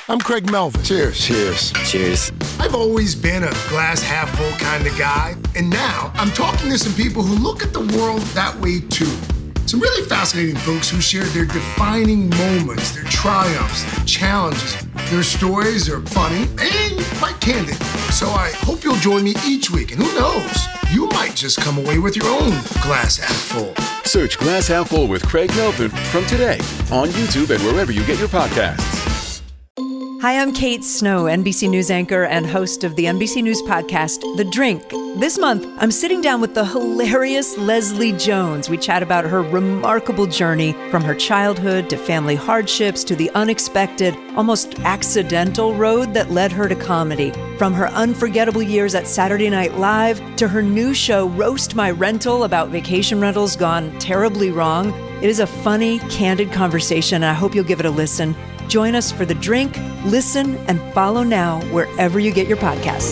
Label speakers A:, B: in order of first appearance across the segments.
A: I'm Craig Melvin.
B: Cheers. Cheers.
C: Cheers.
A: I've always been a glass half full kind of guy, and now I'm talking to some people who look at the world that way too. Some really fascinating folks who share their defining moments, their triumphs, their challenges. Their stories are funny and quite candid. So I hope you'll join me each week, and who knows, you might just come away with your own glass half full.
D: Search Glass Half Full with Craig Melvin from today on YouTube and wherever you get your podcasts.
E: Hi, I'm Kate Snow, NBC News anchor and host of the NBC News podcast, The Drink. This month, I'm sitting down with the hilarious Leslie Jones. We chat about her remarkable journey from her childhood to family hardships to the unexpected, almost accidental road that led her to comedy. From her unforgettable years at Saturday Night Live to her new show, Roast My Rental, about vacation rentals gone terribly wrong. It is a funny, candid conversation, and I hope you'll give it a listen. Join us for The Drink. Listen and follow now wherever you get your podcasts.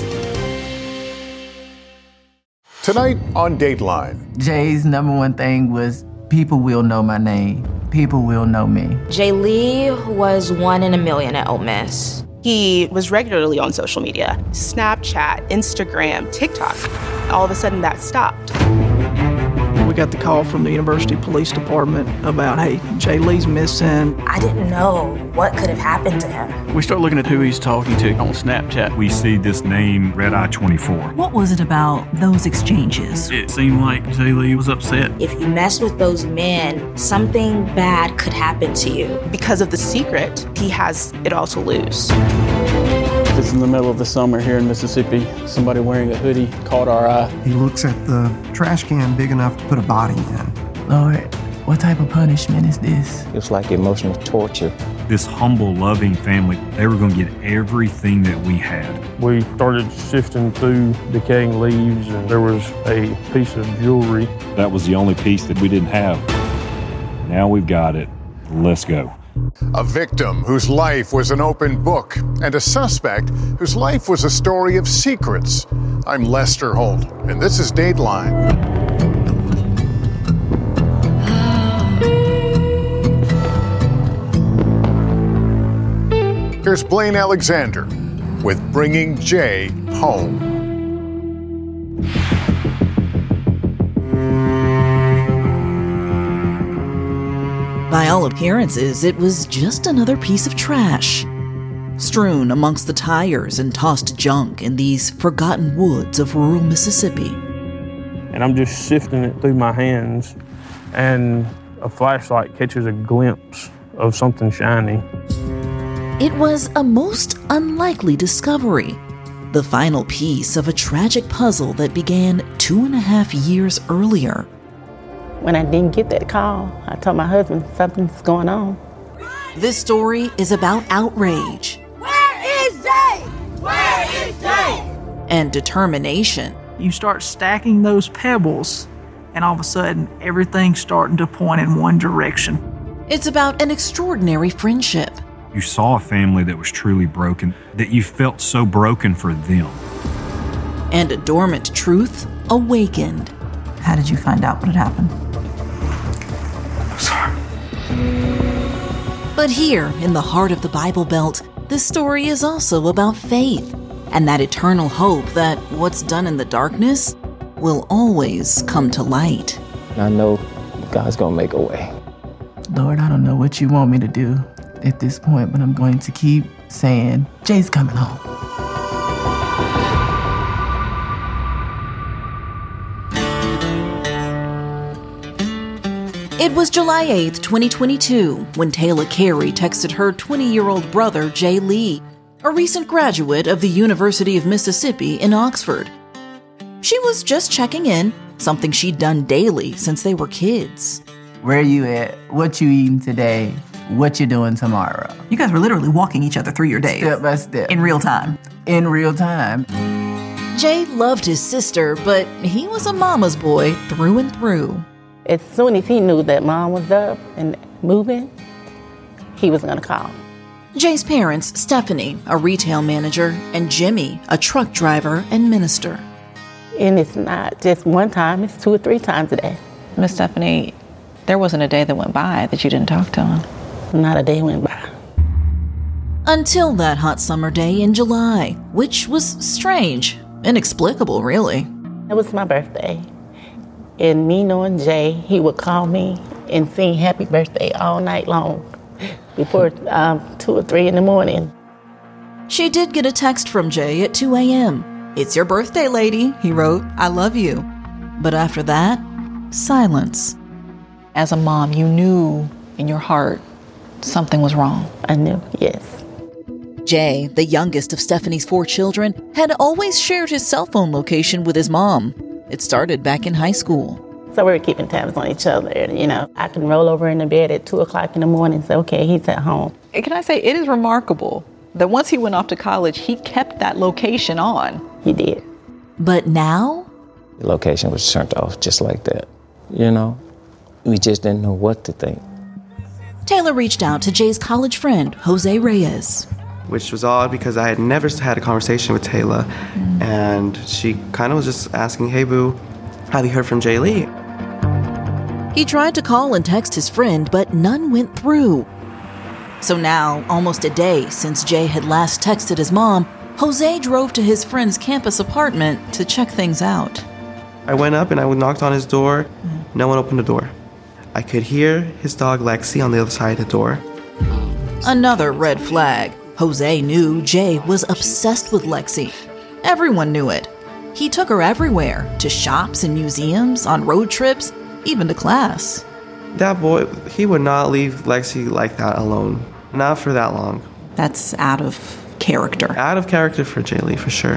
F: Tonight on Dateline.
G: Jay's number one thing was people will know my name. People will know me.
H: Jay Lee was 1 in a million at Ole Miss.
I: He was regularly on social media, Snapchat, Instagram, TikTok. All of a sudden that stopped.
J: We got the call from the University Police Department about, hey, Jay Lee's missing.
H: I didn't know what could have happened to him.
J: We start looking at who he's talking to on Snapchat.
K: We see this name, Red Eye 24.
L: What was it about those exchanges?
J: It seemed like Jay Lee was upset.
H: If you mess with those men, something bad could happen to you.
I: Because of the secret, he has it all to lose.
M: It's in the middle of the summer here in Mississippi. Somebody wearing a hoodie caught our eye.
N: He looks at the trash can big enough to put a body in.
G: Lord, what type of punishment is this?
M: It's like emotional torture.
K: This humble, loving family, they were going to get everything that we had.
O: We started sifting through decaying leaves, and there was a piece of jewelry.
K: That was the only piece that we didn't have. Now we've got it. Let's go.
F: A victim whose life was an open book, and a suspect whose life was a story of secrets. I'm Lester Holt, and this is Dateline. Here's Blaine Alexander with Bringing Jay Home.
L: By all appearances, it was just another piece of trash, strewn amongst the tires and tossed junk in these forgotten woods of rural Mississippi.
O: And I'm just sifting it through my hands, and a flashlight catches a glimpse of something shiny.
L: It was a most unlikely discovery, the final piece of a tragic puzzle that began 2.5 years earlier.
P: When I didn't get that call, I told my husband something's going on.
L: This story is about outrage.
Q: Where is Jay? Where is Jay?
L: And determination.
J: You start stacking those pebbles, and all of a sudden, everything's starting to point in one direction.
L: It's about an extraordinary friendship.
K: You saw a family that was truly broken, that you felt so broken for them.
L: And a dormant truth awakened. How did you find out what had happened? But here, in the heart of the Bible Belt, this story is also about faith and that eternal hope that what's done in the darkness will always come to light.
M: I know God's gonna make a way.
G: Lord, I don't know what you want me to do at this point, but I'm going to keep saying, Jay's coming home.
L: It was July 8th, 2022, when Taylor Carey texted her 20-year-old brother, Jay Lee, a recent graduate of the University of Mississippi in Oxford. She was just checking in, something she'd done daily since they were kids.
G: Where you at? What you eating today? What you doing tomorrow?
L: You guys were literally walking each other through your days.
G: Step by step.
L: In real time.
G: In real time.
L: Jay loved his sister, but he was a mama's boy through and through.
P: As soon as he knew that Mom was up and moving, he was gonna call.
L: Jay's parents, Stephanie, a retail manager, and Jimmy, a truck driver and minister.
P: And it's not just one time, it's 2 or 3 times a day.
R: Miss Stephanie, there wasn't a day that went by that you didn't talk to him.
P: Not a day went by.
L: Until that hot summer day in July, which was strange, inexplicable really.
P: It was my birthday. And me knowing Jay, he would call me and sing happy birthday all night long before 2 or 3 in the morning.
L: She did get a text from Jay at 2 a.m. "It's your birthday, lady," he wrote. "I love you." But after that, silence.
B: As a mom, you knew in your heart something was wrong.
P: I knew, yes.
L: Jay, the youngest of Stephanie's 4 children, had always shared his cell phone location with his mom. It started back in high school.
P: So we were keeping tabs on each other, you know. I can roll over in the bed at 2 o'clock in the morning and say, okay, he's at home.
B: And can I say, it is remarkable that once he went off to college, he kept that location on.
P: He did.
L: But now?
C: The location was turned off just like that, you know. We just didn't know what to think.
L: Taylor reached out to Jay's college friend, Jose Reyes.
R: Which was odd because I had never had a conversation with Taylor. And she kind of was just asking, "Hey, boo, have you heard from Jay Lee?"
L: He tried to call and text his friend, but none went through. So now, almost a day since Jay had last texted his mom, Jose drove to his friend's campus apartment to check things out.
R: I went up and I knocked on his door. No one opened the door. I could hear his dog Lexi on the other side of the door.
L: Another red flag. Jose knew Jay was obsessed with Lexi. Everyone knew it. He took her everywhere, to shops and museums, on road trips, even to class.
R: That boy, he would not leave Lexi like that alone. Not for that long.
B: That's out of character.
R: Out of character for Jay Lee, for sure.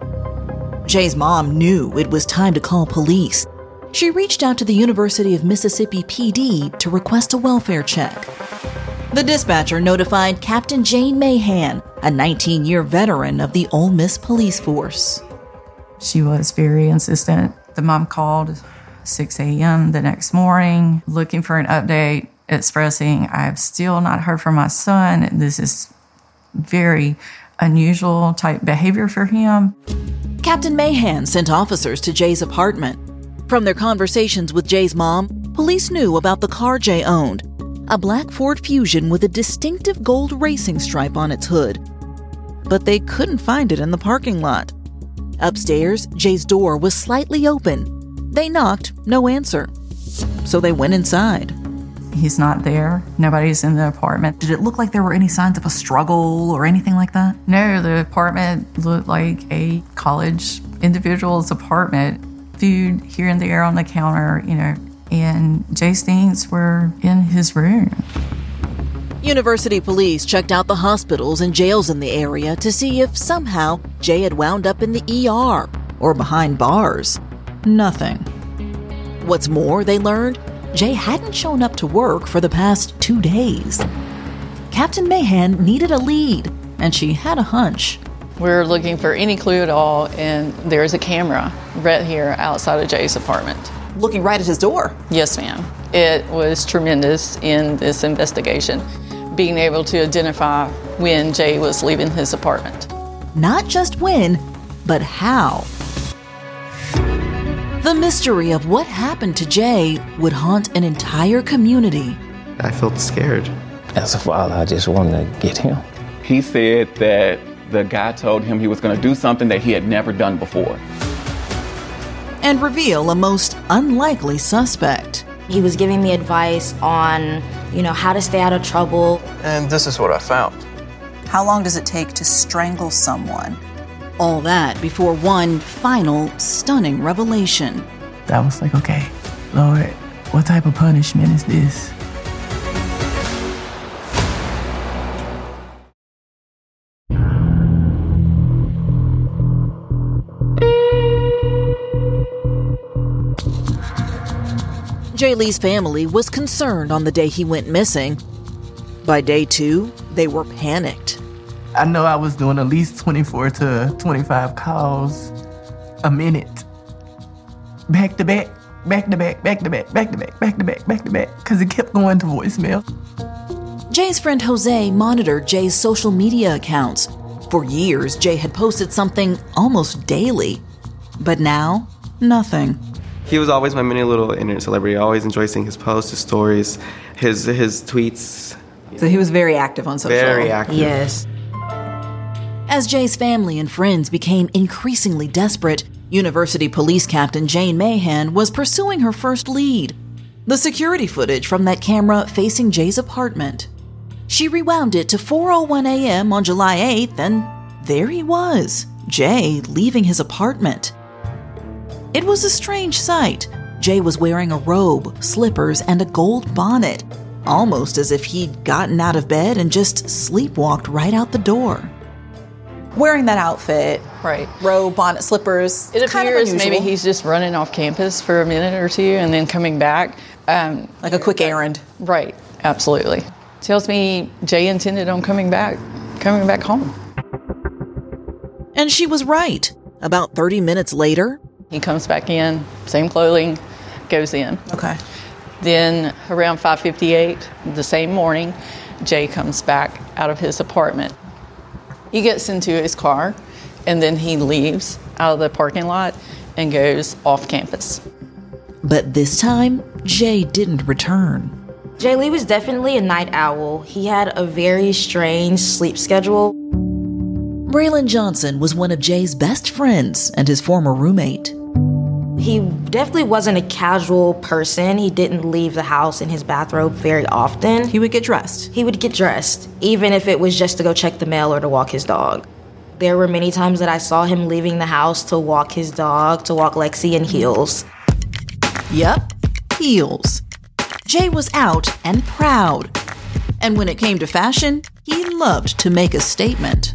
L: Jay's mom knew it was time to call police. She reached out to the University of Mississippi PD to request a welfare check. The dispatcher notified Captain Jane Mahan, a 19-year veteran of the Ole Miss police force.
S: She was very insistent. The mom called 6 a.m. the next morning looking for an update, expressing, "I've still not heard from my son. This is very unusual type behavior for him."
L: Captain Mahan sent officers to Jay's apartment. From their conversations with Jay's mom, police knew about the car Jay owned, a black Ford Fusion with a distinctive gold racing stripe on its hood. But they couldn't find it in the parking lot. Upstairs, Jay's door was slightly open. They knocked, no answer. So they went inside.
S: He's not there. Nobody's in the apartment.
B: Did it look like there were any signs of a struggle or anything like that?
S: No, the apartment looked like a college individual's apartment. Food here and there on the counter, you know, and Jay's things were in his room.
L: University police checked out the hospitals and jails in the area to see if somehow Jay had wound up in the ER or behind bars. Nothing. What's more, they learned Jay hadn't shown up to work for the past 2 days. Captain Mahan needed a lead, and she had a hunch.
B: We're looking for any clue at all, and there's a camera right here outside of Jay's apartment.
L: Looking right at his door?
B: Yes, ma'am. It was tremendous in this investigation, being able to identify when Jay was leaving his apartment.
L: Not just when, but how. The mystery of what happened to Jay would haunt an entire community.
R: I felt scared.
C: As a father, I just wanted to get him.
T: He said that the guy told him he was going to do something that he had never done before.
L: And reveal a most unlikely suspect.
H: He was giving me advice on, how to stay out of trouble.
U: And this is what I found.
V: How long does it take to strangle someone?
L: All that before one final, stunning revelation.
G: I was like, okay, Lord, what type of punishment is this?
L: Jay Lee's family was concerned on the day he went missing. By day 2, they were panicked.
G: I know I was doing at least 24 to 25 calls a minute. Back to back, back to back, back to back, back to back, back to back, back to back, because it kept going to voicemail.
L: Jay's friend Jose monitored Jay's social media accounts. For years, Jay had posted something almost daily. But now, nothing.
R: He was always my mini little internet celebrity. I always enjoyed seeing his posts, his stories, his tweets.
V: So he was very active on social media.
R: Very active.
H: Yes.
L: As Jay's family and friends became increasingly desperate, University Police Captain Jane Mahan was pursuing her first lead: the security footage from that camera facing Jay's apartment. She rewound it to 4:01 a.m. on July 8th, and there he was, Jay leaving his apartment. It was a strange sight. Jay was wearing a robe, slippers, and a gold bonnet, almost as if he'd gotten out of bed and just sleepwalked right out the door.
V: Wearing that outfit,
B: right?
V: Robe, bonnet, slippers.
B: It
V: kind of
B: appears
V: unusual.
B: maybe he's just running off campus for a minute or two and then coming back.
V: Like a quick errand.
B: Right, absolutely. Tells me Jay intended on coming back home.
L: And she was right. About 30 minutes later,
B: he comes back in, same clothing, goes in.
V: Okay.
B: Then around 5:58 the same morning, Jay comes back out of his apartment. He gets into his car, and then he leaves out of the parking lot and goes off campus.
L: But this time, Jay didn't return.
H: Jay Lee was definitely a night owl. He had a very strange sleep schedule.
L: Braylon Johnson was one of Jay's best friends and his former roommate.
H: He definitely wasn't a casual person. He didn't leave the house in his bathrobe very often.
V: He would get dressed.
H: He would get dressed, even if it was just to go check the mail or to walk his dog. There were many times that I saw him leaving the house to walk his dog, to walk Lexi in heels.
L: Yep, heels. Jay was out and proud. And when it came to fashion, he loved to make a statement.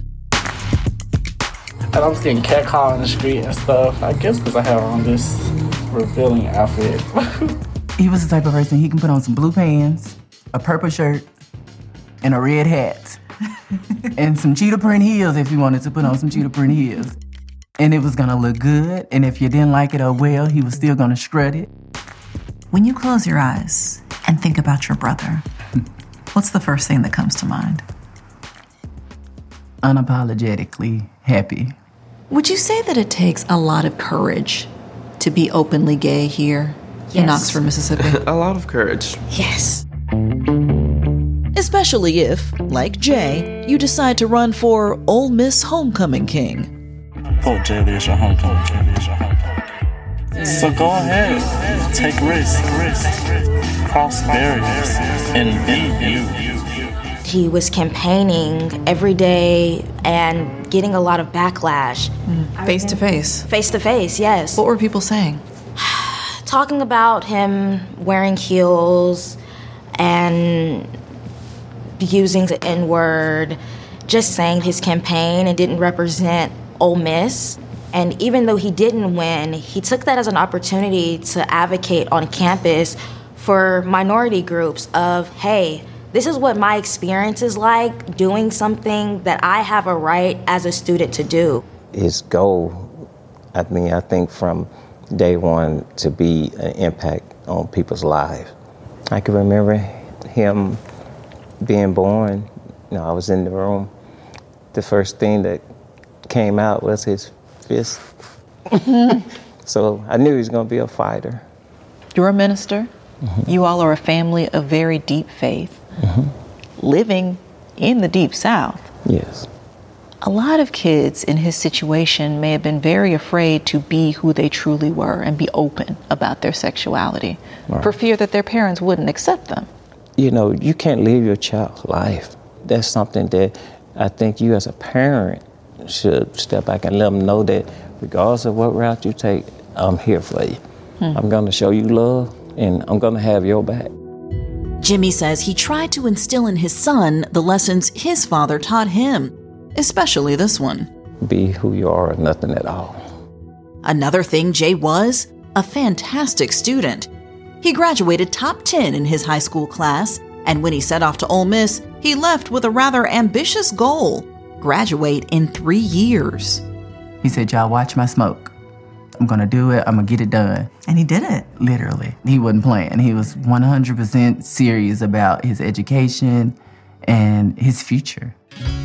M: And I was getting catcalled in the street and stuff. I guess because I had on this revealing outfit.
G: He was the type of person, he can put on some blue pants, a purple shirt, and a red hat. And some cheetah print heels if he wanted to put on some cheetah print heels. And it was gonna look good, and if you didn't like it or well, he was still gonna strut it.
V: When you close your eyes and think about your brother, what's the first thing that comes to mind?
G: Unapologetically happy.
V: Would you say that it takes a lot of courage to be openly gay here in Oxford, Mississippi?
R: A lot of courage.
H: Yes.
L: Especially if, like Jay, you decide to run for Ole Miss Homecoming King.
A: Vote Jay Lee as your homecoming king. So go ahead, take risks, cross barriers, and be you.
H: He was campaigning every day and getting a lot of backlash.
V: Face to face?
H: Face to face, yes.
V: What were people saying?
H: Talking about him wearing heels and using the N-word, just saying his campaign and didn't represent Ole Miss. And even though he didn't win, he took that as an opportunity to advocate on campus for minority groups of, hey, this is what my experience is like doing something that I have a right as a student to do.
C: His goal, I think from day one to be an impact on people's lives. I can remember him being born. I was in the room. The first thing that came out was his fist. So I knew he was going to be a fighter.
V: You're a minister. Mm-hmm. You all are a family of very deep faith. Mm-hmm. Living in the Deep South.
C: Yes.
V: A lot of kids in his situation may have been very afraid to be who they truly were and be open about their sexuality, right, for fear that their parents wouldn't accept them.
C: You can't live your child's life. That's something that I think you as a parent should step back and let them know that regardless of what route you take, I'm here for you. I'm going to show you love, and I'm going to have your back.
L: Jimmy says he tried to instill in his son the lessons his father taught him, especially this one.
C: Be who you are or nothing at all.
L: Another thing Jay was, a fantastic student. He graduated top 10 in his high school class, and when he set off to Ole Miss, he left with a rather ambitious goal: graduate in 3 years.
G: He said, y'all watch my smoke. I'm gonna do it, I'm gonna get it done.
V: And he did it.
G: Literally. He wasn't playing. He was 100% serious about his education and his future.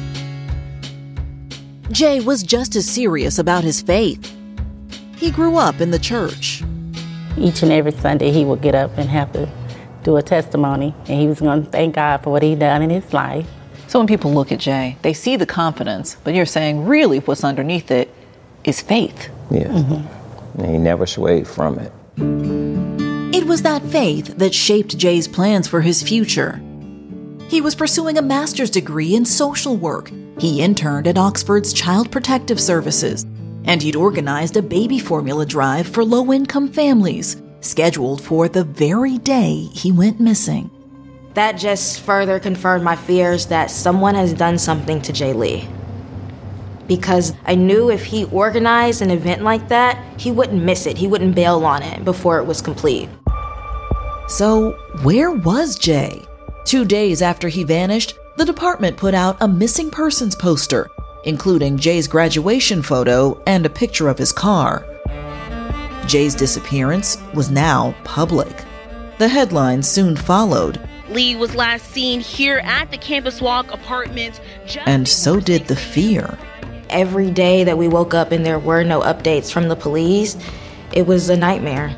L: Jay was just as serious about his faith. He grew up in the church.
P: Each and every Sunday he would get up and have to do a testimony, and he was going to thank God for what he done in his life.
V: So when people look at Jay, they see the confidence, but you're saying really what's underneath it is faith.
C: Yeah. And he never swayed from it.
L: It was that faith that shaped Jay's plans for his future. He was pursuing a master's degree in social work. He interned at Oxford's Child Protective Services, and he'd organized a baby formula drive for low-income families, scheduled for the very day he went missing.
H: That just further confirmed my fears that someone has done something to Jay Lee. Because I knew if he organized an event like that, he wouldn't miss it. He wouldn't bail on it before it was complete.
L: So, where was Jay? 2 days after he vanished, the department put out a missing persons poster, including Jay's graduation photo and a picture of his car. Jay's disappearance was now public. The headlines soon followed.
D: Lee was last seen here at the Campus Walk apartment.
L: And so did the fear.
H: Every day that we woke up and there were no updates from the police, it was a nightmare.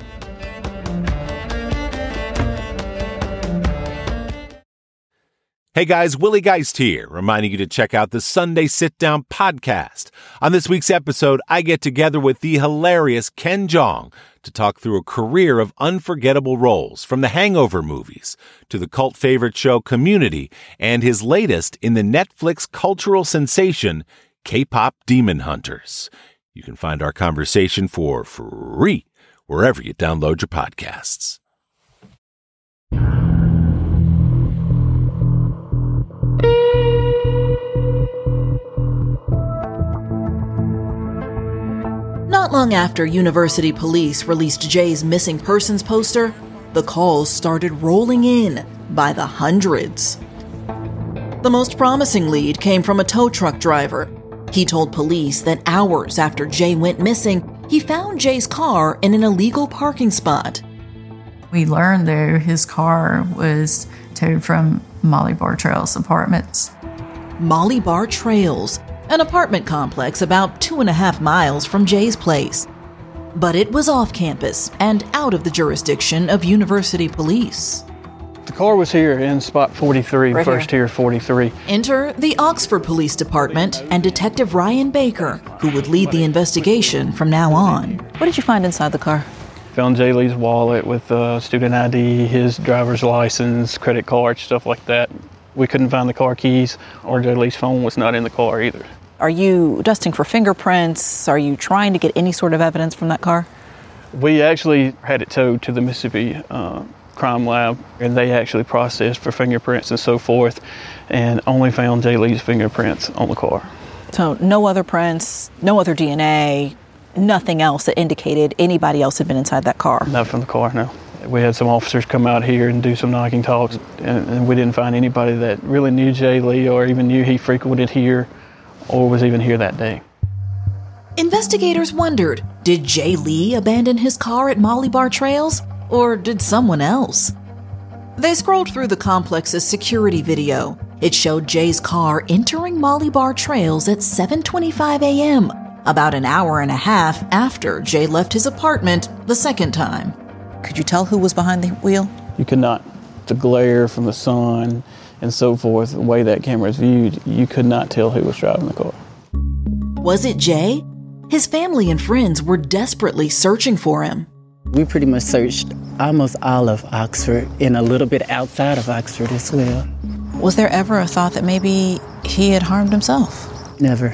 U: Hey guys, Willie Geist here, reminding you to check out the Sunday Sit Down podcast. On this week's episode, I get together with the hilarious Ken Jeong to talk through a career of unforgettable roles, from the Hangover movies to the cult favorite show Community and his latest in the Netflix cultural sensation, K-Pop Demon Hunters. You can find our conversation for free wherever you download your podcasts.
L: Not long after University police released Jay's missing persons poster, the calls started rolling in by the hundreds. The most promising lead came from a tow truck driver. He told police that hours after Jay went missing, he found Jay's car in an illegal parking spot.
S: We learned that his car was towed from Molly Bar Trails Apartments.
L: Molly Bar Trails, an apartment complex about 2.5 miles from Jay's place. But it was off campus and out of the jurisdiction of University police.
W: The car was here in spot 43,
L: Right
W: first here 43.
L: Enter the Oxford Police Department and Detective Ryan Baker, who would lead the investigation from now on.
V: What did you find inside the car?
W: Found Jay Lee's wallet with student ID, his driver's license, credit card, stuff like that. We couldn't find the car keys, or Jay Lee's phone was not in the car either.
V: Are you dusting for fingerprints? Are you trying to get any sort of evidence from that car?
W: We actually had it towed to the Mississippi Crime Lab, and they actually processed for fingerprints and so forth, and only found Jay Lee's fingerprints on the car.
V: So no other prints, no other DNA, nothing else that indicated anybody else had been inside that car?
W: Not from the car, no. We had some officers come out here and do some knocking talks, and we didn't find anybody that really knew Jay Lee or even knew he frequented here or was even here that day.
L: Investigators wondered, did Jay Lee abandon his car at Molly Bar Trails, or did someone else? They scrolled through the complex's security video. It showed Jay's car entering Molly Bar Trails at 7:25 a.m., about an hour and a half after Jay left his apartment the second time.
V: Could you tell who was behind the wheel?
W: You could not. The glare from the sun and so forth, the way that camera is viewed, you could not tell who was driving the car.
L: Was it Jay? His family and friends were desperately searching for him.
P: We pretty much searched almost all of Oxford and a little bit outside of Oxford as well.
V: Was there ever a thought that maybe he had harmed himself?
P: Never.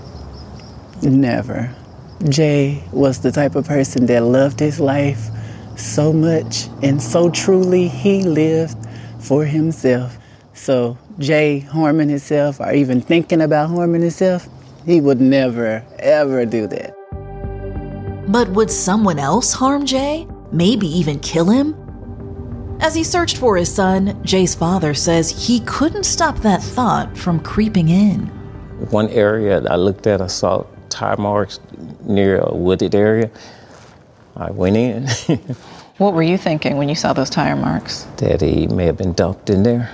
P: Never. Jay was the type of person that loved his life so much and so truly. He lived for himself. So Jay harming himself or even thinking about harming himself, he would never, ever do that.
L: But would someone else harm Jay? Maybe even kill him? As he searched for his son, Jay's father says he couldn't stop that thought from creeping in.
C: One area I looked at, I saw tire marks near a wooded area. I went in.
V: What were you thinking when you saw those tire marks?
C: That he may have been dumped in there.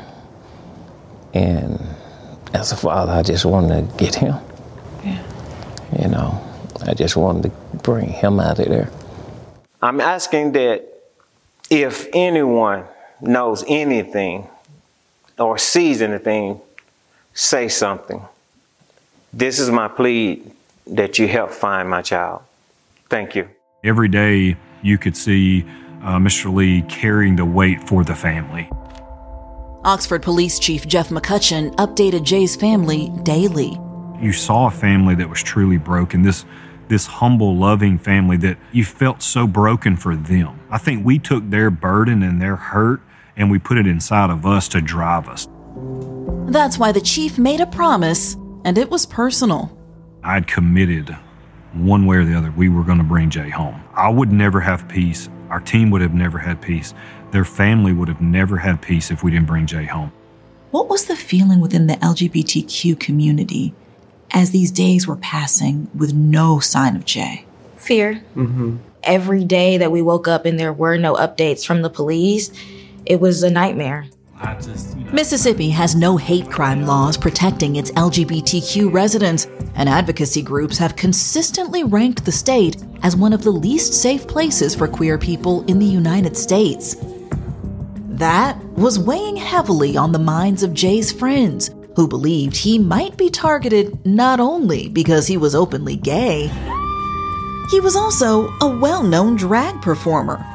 C: And as a father, I just wanted to get him.
V: Yeah.
C: You know, I just wanted to bring him out of there. I'm asking that if anyone knows anything or sees anything, say something. This is my plea that you help find my child. Thank you.
K: Every day you could see Mr. Lee carrying the weight for the family.
L: Oxford Police Chief Jeff McCutcheon updated Jay's family daily.
K: You saw a family that was truly broken, this humble, loving family that you felt so broken for them. I think we took their burden and their hurt and we put it inside of us to drive us.
L: That's why the chief made a promise, and it was personal.
K: I'd committed one way or the other, we were going to bring Jay home. I would never have peace. Our team would have never had peace. Their family would have never had peace if we didn't bring Jay home.
L: What was the feeling within the LGBTQ community as these days were passing with no sign of Jay?
H: Fear. Every day that we woke up and there were no updates from the police, it was a nightmare.
L: Mississippi has no hate crime laws protecting its LGBTQ residents, and advocacy groups have consistently ranked the state as one of the least safe places for queer people in the United States. That was weighing heavily on the minds of Jay's friends, who believed he might be targeted not only because he was openly gay, he was also a well-known drag performer.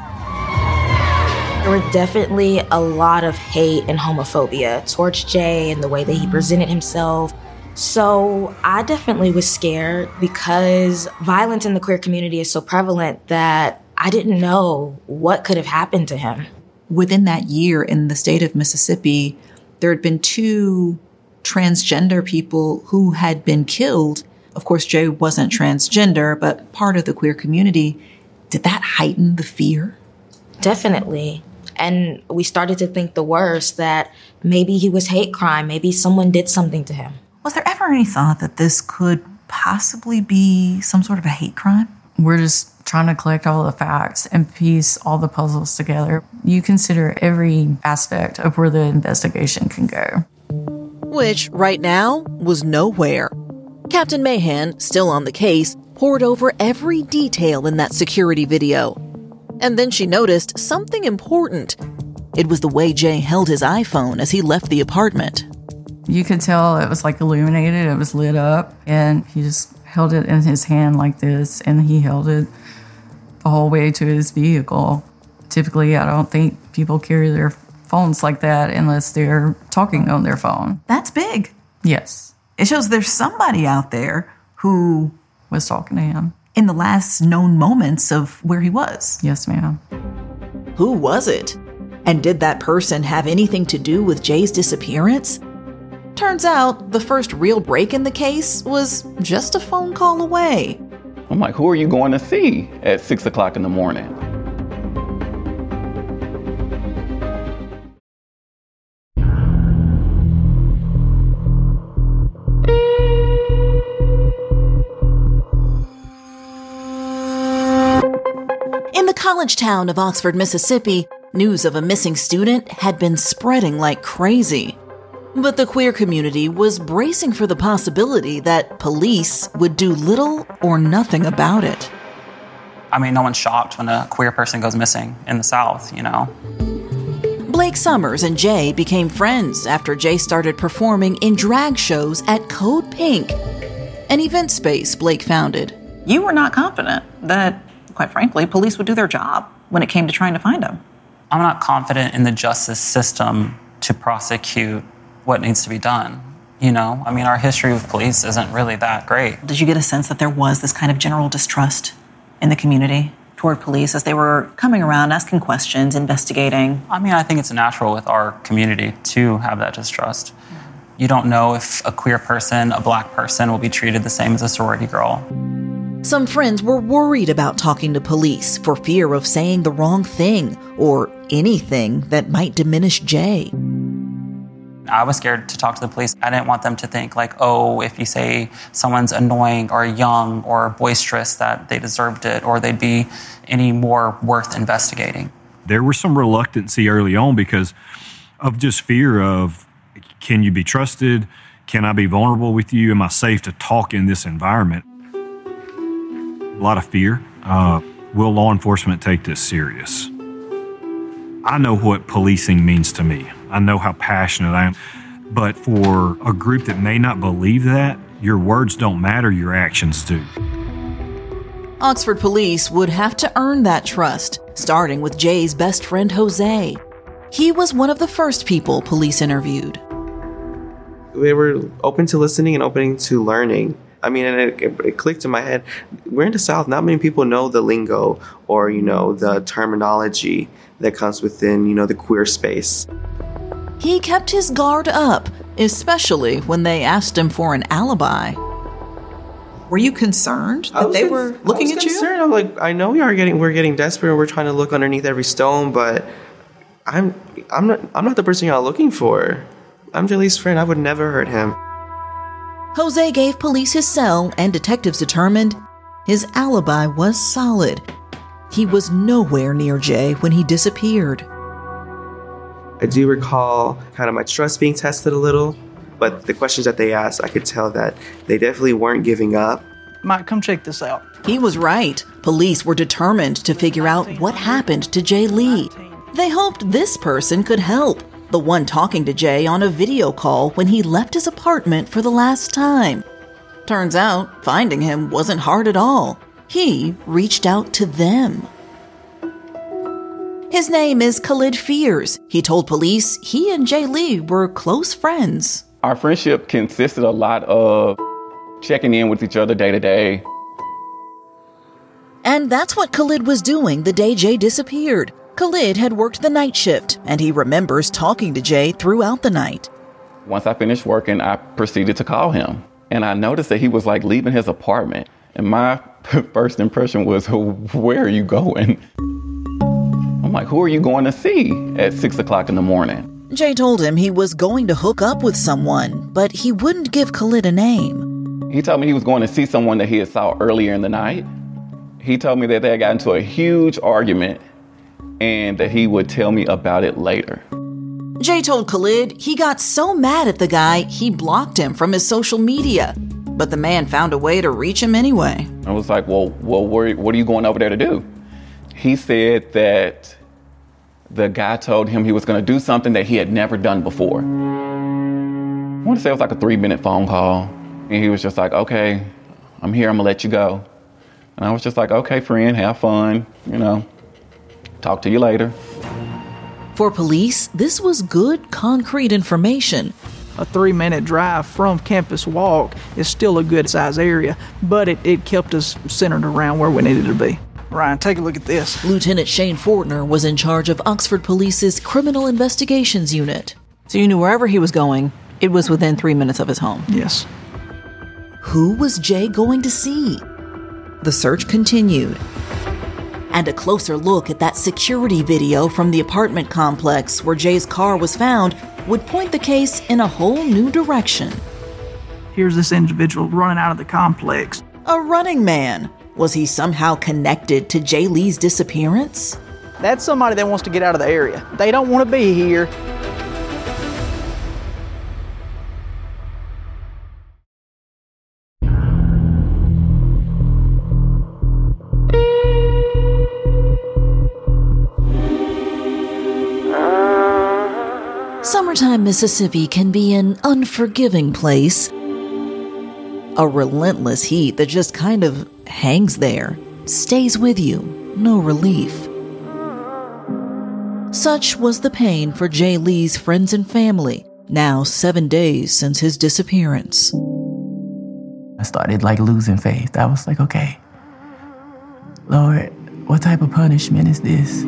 H: There were definitely a lot of hate and homophobia towards Jay and the way that he presented himself. So I definitely was scared because violence in the queer community is so prevalent that I didn't know what could have happened to him.
L: Within that year in the state of Mississippi, there had been 2 transgender people who had been killed. Of course, Jay wasn't transgender, but part of the queer community. Did that heighten the fear?
H: Definitely. And we started to think the worst, that maybe he was hate crime, maybe someone did something to him.
L: Was there ever any thought that this could possibly be some sort of a hate crime?
S: We're just trying to collect all the facts and piece all the puzzles together. You consider every aspect of where the investigation can go.
L: Which, right now, was nowhere. Captain Mahan, still on the case, pored over every detail in that security video. And then she noticed something important. It was the way Jay held his iPhone as he left the apartment.
S: You could tell it was like illuminated, it was lit up, and he just held it in his hand like this, and he held it the whole way to his vehicle. Typically, I don't think people carry their phones like that unless they're talking on their phone.
L: That's big.
S: Yes.
L: It shows there's somebody out there who
S: was talking to him
L: in the last known moments of where he was.
S: Yes, ma'am.
L: Who was it? And did that person have anything to do with Jay's disappearance? Turns out the first real break in the case was just a phone call away.
T: I'm like, who are you going to see at 6 o'clock in the morning?
L: In the college town of Oxford, Mississippi, news of a missing student had been spreading like crazy. But the queer community was bracing for the possibility that police would do little or nothing about it.
E: I mean, no one's shocked when a queer person goes missing in the South, you know?
L: Blake Summers and Jay became friends after Jay started performing in drag shows at Code Pink, an event space Blake founded.
I: You were not confident that, quite frankly, police would do their job when it came to trying to find him.
E: I'm not confident in the justice system to prosecute what needs to be done. You know, I mean, our history with police isn't really that great.
I: Did you get a sense that there was this kind of general distrust in the community toward police as they were coming around, asking questions, investigating?
E: I mean, I think it's natural with our community to have that distrust. You don't know if a queer person, a black person, will be treated the same as a sorority girl.
L: Some friends were worried about talking to police for fear of saying the wrong thing or anything that might diminish Jay.
E: I was scared to talk to the police. I didn't want them to think like, oh, if you say someone's annoying or young or boisterous that they deserved it or they'd be any more worth investigating.
K: There was some reluctancy early on because of just fear of, can you be trusted? Can I be vulnerable with you? Am I safe to talk in this environment? A lot of fear. Will law enforcement take this serious? I know what policing means to me. I know how passionate I am. But for a group that may not believe that, your words don't matter, your actions do.
L: Oxford police would have to earn that trust, starting with Jay's best friend, Jose. He was one of the first people police interviewed.
R: They were open to listening and open to learning. I mean, and it clicked in my head. We're in the South. Not many people know the lingo or, the terminology that comes within, the queer space.
L: He kept his guard up, especially when they asked him for an alibi. Were you concerned that they were looking at you?
R: I'm like, I know we're getting desperate and we're trying to look underneath every stone, but I'm not the person y'all looking for. I'm Jaylee's friend. I would never hurt him.
L: Jose gave police his cell, and detectives determined his alibi was solid. He was nowhere near Jay when he disappeared.
R: I do recall kind of my trust being tested a little, but the questions that they asked, I could tell that they definitely weren't giving up.
J: Mike, come check this out.
L: He was right. Police were determined to figure out what happened to Jay Lee. They hoped this person could help, the one talking to Jay on a video call when he left his apartment for the last time. Turns out, finding him wasn't hard at all. He reached out to them. His name is Khalid Fears. He told police he and Jay Lee were close friends.
T: Our friendship consisted a lot of checking in with each other day to day.
L: And that's what Khalid was doing the day Jay disappeared. Khalid had worked the night shift, and he remembers talking to Jay throughout the night.
T: Once I finished working, I proceeded to call him. And I noticed that he was leaving his apartment. And my first impression was, where are you going? I'm like, who are you going to see at 6 o'clock in the morning?
L: Jay told him he was going to hook up with someone, but he wouldn't give Khalid a name.
T: He told me he was going to see someone that he had saw earlier in the night. He told me that they had gotten into a huge argument and that he would tell me about it later.
L: Jay told Khalid he got so mad at the guy, he blocked him from his social media. But the man found a way to reach him anyway.
T: I was like, well, what are you going over there to do? He said that the guy told him he was going to do something that he had never done before. I want to say it was like a 3-minute phone call. And he was just like, okay, I'm here, I'm going to let you go. And I was just like, okay, friend, have fun, talk to you later.
L: For police, this was good, concrete information.
J: A 3-minute drive from Campus Walk is still a good size area, but it kept us centered around where we needed to be. Ryan, take a look at this.
L: Lieutenant Shane Fortner was in charge of Oxford Police's Criminal Investigations Unit.
I: So you knew wherever he was going, it was within 3 minutes of his home.
J: Yes.
L: Who was Jay going to see? The search continued. And a closer look at that security video from the apartment complex where Jay's car was found would point the case in a whole new direction.
J: Here's this individual running out of the complex.
L: A running man. Was he somehow connected to Jay Lee's disappearance?
J: That's somebody that wants to get out of the area. They don't want to be here.
L: Summertime Mississippi can be an unforgiving place. A relentless heat that just kind of hangs there, stays with you, no relief. Such was the pain for Jay Lee's friends and family, now 7 days since his disappearance.
G: I started losing faith. I was like, okay, Lord, what type of punishment is this?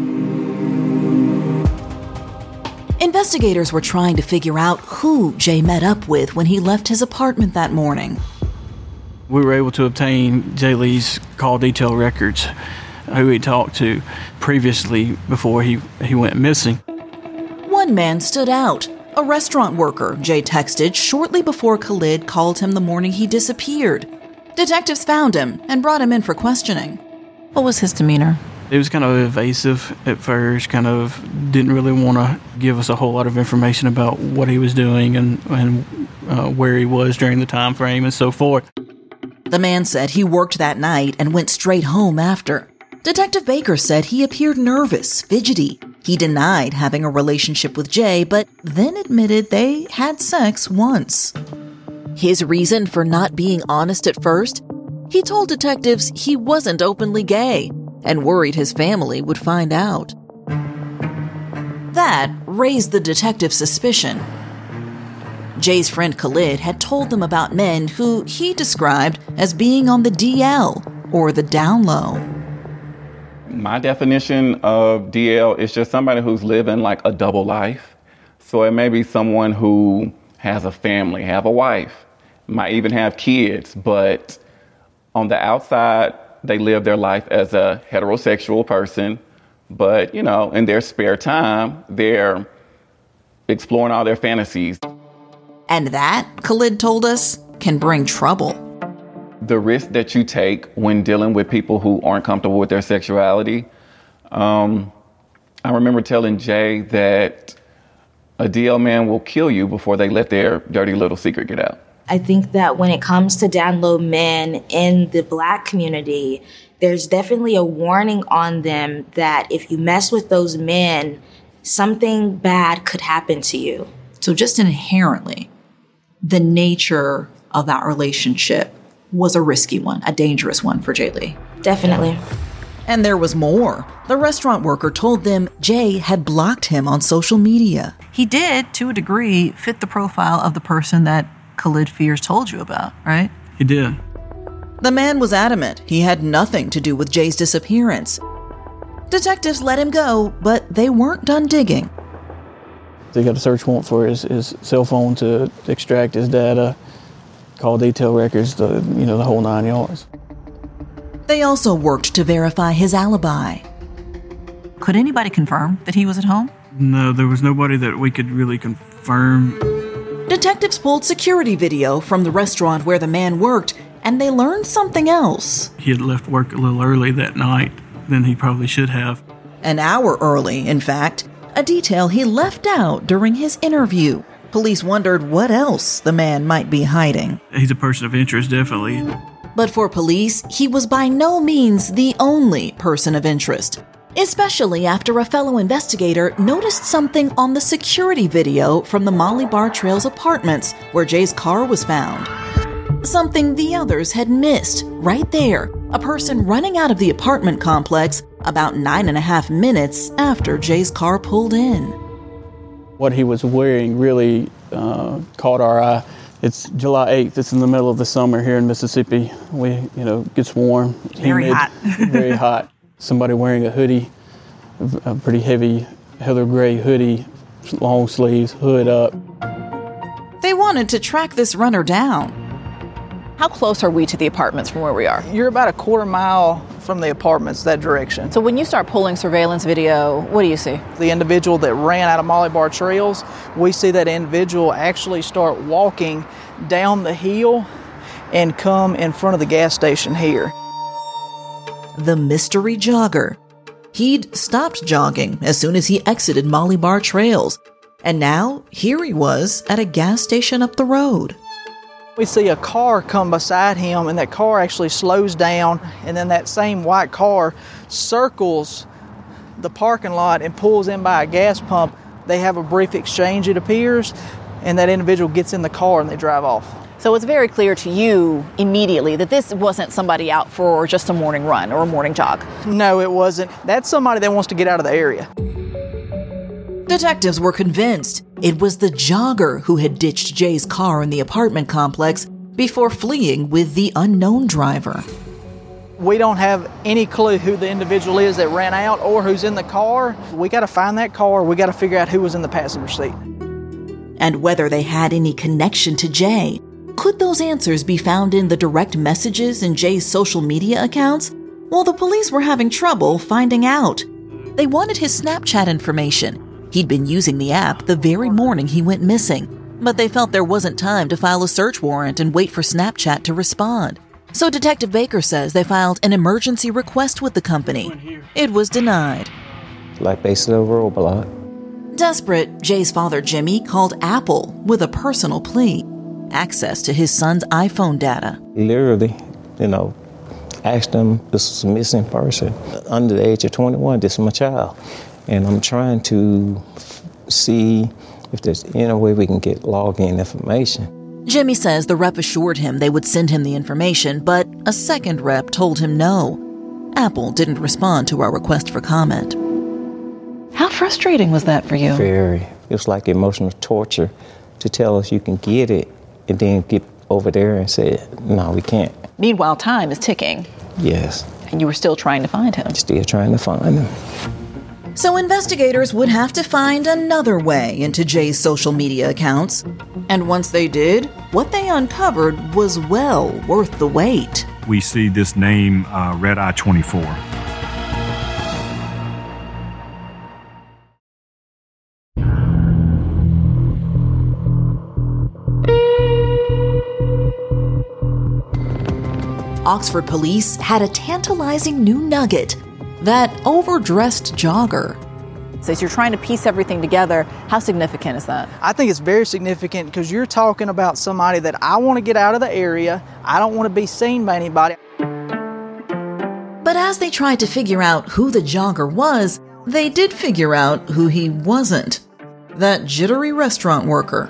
L: Investigators were trying to figure out who Jay met up with when he left his apartment that morning.
W: We were able to obtain Jay Lee's call detail records, who he talked to previously before he went missing.
L: One man stood out, a restaurant worker Jay texted shortly before Khalid called him the morning he disappeared. Detectives found him and brought him in for questioning.
I: What was his demeanor?
W: He was kind of evasive at first, kind of didn't really want to give us a whole lot of information about what he was doing and where he was during the time frame and so forth.
L: The man said he worked that night and went straight home after. Detective Baker said he appeared nervous, fidgety. He denied having a relationship with Jay, but then admitted they had sex once. His reason for not being honest at first? He told detectives he wasn't openly gay and worried his family would find out. That raised the detective's suspicion. Jay's friend Khalid had told them about men who he described as being on the DL, or the down low.
T: My definition of DL is just somebody who's living like a double life. So it may be someone who has a family, have a wife, might even have kids, but on the outside, they live their life as a heterosexual person. But, you know, in their spare time, they're exploring all their fantasies.
L: And that, Khalid told us, can bring trouble.
T: The risk that you take when dealing with people who aren't comfortable with their sexuality. I remember telling Jay that a DL man will kill you before they let their dirty little secret get out.
H: I think that when it comes to down low men in the Black community, there's definitely a warning on them that if you mess with those men, something bad could happen to you.
I: So just inherently, the nature of that relationship was a risky one, a dangerous one for Jay Lee.
H: Definitely.
L: And there was more. The restaurant worker told them Jay had blocked him on social media.
I: He did, to a degree, fit the profile of the person that Khalid Fears told you about, right?
W: He did.
L: The man was adamant he had nothing to do with Jay's disappearance. Detectives let him go, but they weren't done digging.
W: They got a search warrant for his cell phone to extract his data, call detail records, the whole 9 yards.
L: They also worked to verify his alibi.
I: Could anybody confirm that he was at home?
W: No, there was nobody that we could really confirm.
L: Detectives pulled security video from the restaurant where the man worked, and they learned something else.
W: He had left work a little early that night than he probably should have.
L: An hour early, in fact, a detail he left out during his interview. Police wondered what else the man might be hiding.
W: He's a person of interest, definitely.
L: But for police, he was by no means the only person of interest, especially after a fellow investigator noticed something on the security video from the Molly Bar Trails apartments where Jay's car was found. Something the others had missed. Right there, a person running out of the apartment complex about 9.5 minutes after Jay's car pulled in.
W: What he was wearing really caught our eye. It's July 8th. It's in the middle of the summer here in Mississippi. It gets warm.
I: Very
W: humid,
I: hot.
W: Very hot. Somebody wearing a hoodie, a pretty heavy heather gray hoodie, long sleeves, hood up.
L: They wanted to track this runner down.
B: How close are we to the apartments from where we are?
J: You're about a quarter mile from the apartments that direction.
B: So when you start pulling surveillance video, what do you see?
J: The individual that ran out of Molly Bar Trails, we see that individual actually start walking down the hill and come in front of the gas station here.
L: The mystery jogger. He'd stopped jogging as soon as he exited Molly Bar Trails. And now, here he was at a gas station up the road.
J: We see a car come beside him, and that car actually slows down, and then that same white car circles the parking lot and pulls in by a gas pump. They have a brief exchange, it appears, and that individual gets in the car and they drive off.
B: So it's very clear to you immediately that this wasn't somebody out for just a morning run or a morning jog.
J: No, it wasn't. That's somebody that wants to get out of the area.
L: Detectives were convinced it was the jogger who had ditched Jay's car in the apartment complex before fleeing with the unknown driver.
J: We don't have any clue who the individual is that ran out or who's in the car. We got to find that car. We got to figure out who was in the passenger seat.
L: And whether they had any connection to Jay. Could those answers be found in the direct messages in Jay's social media accounts? Well, the police were having trouble finding out. They wanted his Snapchat information. He'd been using the app the very morning he went missing, but they felt there wasn't time to file a search warrant and wait for Snapchat to respond. So Detective Baker says they filed an emergency request with the company. It was denied.
C: Like basically a roadblock.
L: Desperate, Jay's father Jimmy called Apple with a personal plea. Access to his son's iPhone data.
C: Literally, asked them, this is a missing person. Under the age of 21, this is my child. And I'm trying to see if there's any way we can get login information.
L: Jimmy says the rep assured him they would send him the information, but a second rep told him no. Apple didn't respond to our request for comment. How frustrating was that for you?
C: Very. It was like emotional torture to tell us you can get it and then get over there and say, no, we can't.
V: Meanwhile, time is ticking.
C: Yes.
V: And you were still trying to find him.
C: Still trying to find him.
L: So investigators would have to find another way into Jay's social media accounts. And once they did, what they uncovered was well worth the wait.
K: We see this name, Red Eye 24.
L: Oxford police had a tantalizing new nugget, that overdressed jogger.
V: So as you're trying to piece everything together, how significant is that?
J: I think it's very significant because you're talking about somebody that I want to get out of the area. I don't want to be seen by anybody.
L: But as they tried to figure out who the jogger was, they did figure out who he wasn't. That jittery restaurant worker.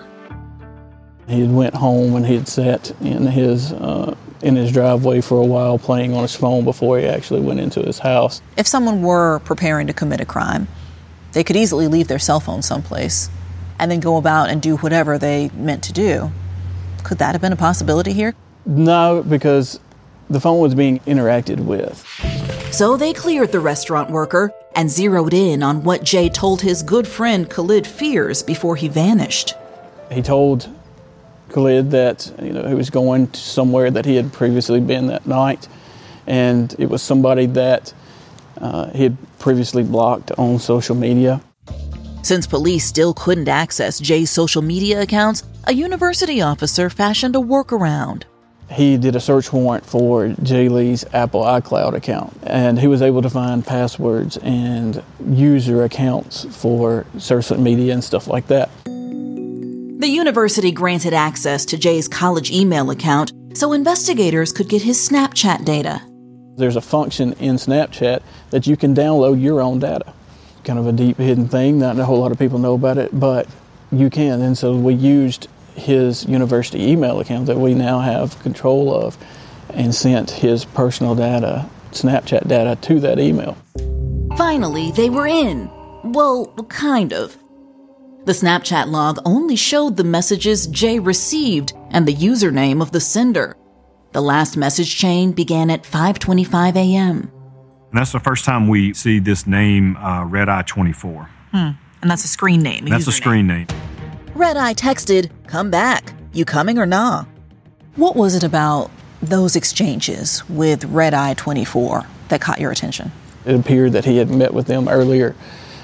W: He had went home and he had sat in his driveway for a while playing on his phone before he actually went into his house.
V: If someone were preparing to commit a crime, they could easily leave their cell phone someplace and then go about and do whatever they meant to do. Could that have been a possibility here?
W: No, because the phone was being interacted with.
L: So they cleared the restaurant worker and zeroed in on what Jay told his good friend Khalid Fears before he vanished.
W: He told Khalid that he was going to somewhere that he had previously been that night, and it was somebody that he had previously blocked on social media.
L: Since police still couldn't access Jay's social media accounts, a university officer fashioned a workaround.
W: He did a search warrant for Jay Lee's Apple iCloud account, and he was able to find passwords and user accounts for social media and stuff like that.
L: The university granted access to Jay's college email account so investigators could get his Snapchat data.
W: There's a function in Snapchat that you can download your own data. Kind of a deep hidden thing, not a whole lot of people know about it, but you can. And so we used his university email account that we now have control of and sent his personal data, Snapchat data, to that email.
L: Finally, they were in. Well, kind of. The Snapchat log only showed the messages Jay received and the username of the sender. The last message chain began at 5:25 a.m.
K: And that's the first time we see this name, Red Eye 24.
L: And that's a screen name.
K: That's a screen name.
L: Red Eye texted, "Come back. You coming or nah?"
V: What was it about those exchanges with Red Eye 24 that caught your attention?
W: It appeared that he had met with them earlier.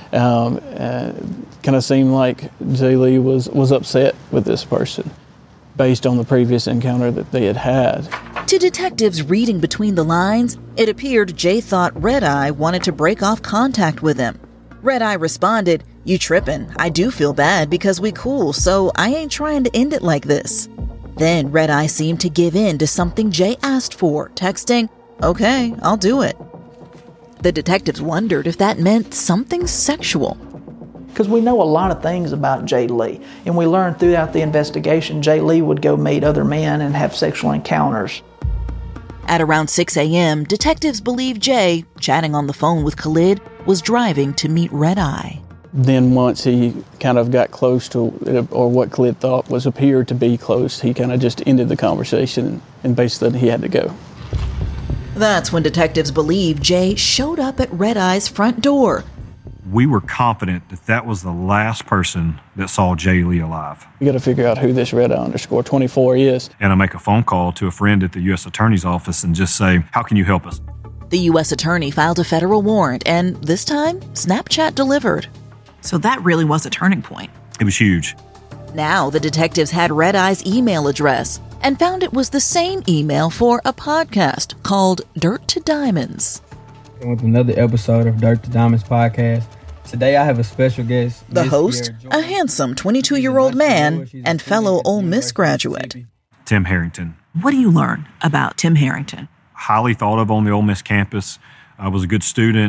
W: Kind of seemed like Jay Lee was upset with this person based on the previous encounter that they had had.
L: To detectives reading between the lines, it appeared Jay thought Red Eye wanted to break off contact with him. Red Eye responded, "You trippin'. I do feel bad because we cool, so I ain't trying to end it like this." Then Red Eye seemed to give in to something Jay asked for, texting, "Okay, I'll do it." The detectives wondered if that meant something sexual.
J: Because we know a lot of things about Jay Lee, and we learned throughout the investigation Jay Lee would go meet other men and have sexual encounters.
L: At around 6 a.m., detectives believe Jay, chatting on the phone with Khalid, was driving to meet Red Eye.
W: Then once he kind of got close to, or what Khalid thought appeared to be close, he kind of just ended the conversation and basically he had to go.
L: That's when detectives believe Jay showed up at Red Eye's front door.
K: We were confident that was the last person that saw Jay Lee alive.
W: You got to figure out who this Red Eye _24 is.
K: And I make a phone call to a friend at the U.S. Attorney's Office and just say, how can you help us?
L: The U.S. Attorney filed a federal warrant, and this time, Snapchat delivered. So that really was a turning point.
K: It was huge.
L: Now the detectives had Red Eye's email address and found it was the same email for a podcast called Dirt to Diamonds.
F: With another episode of Dirt to Diamonds podcast. Today I have a special guest.
L: The host, a handsome 22-year-old man and fellow Ole Miss graduate.
K: Tim Harrington.
L: What do you learn about Tim Harrington?
K: Highly thought of on the Ole Miss campus. Was a good student.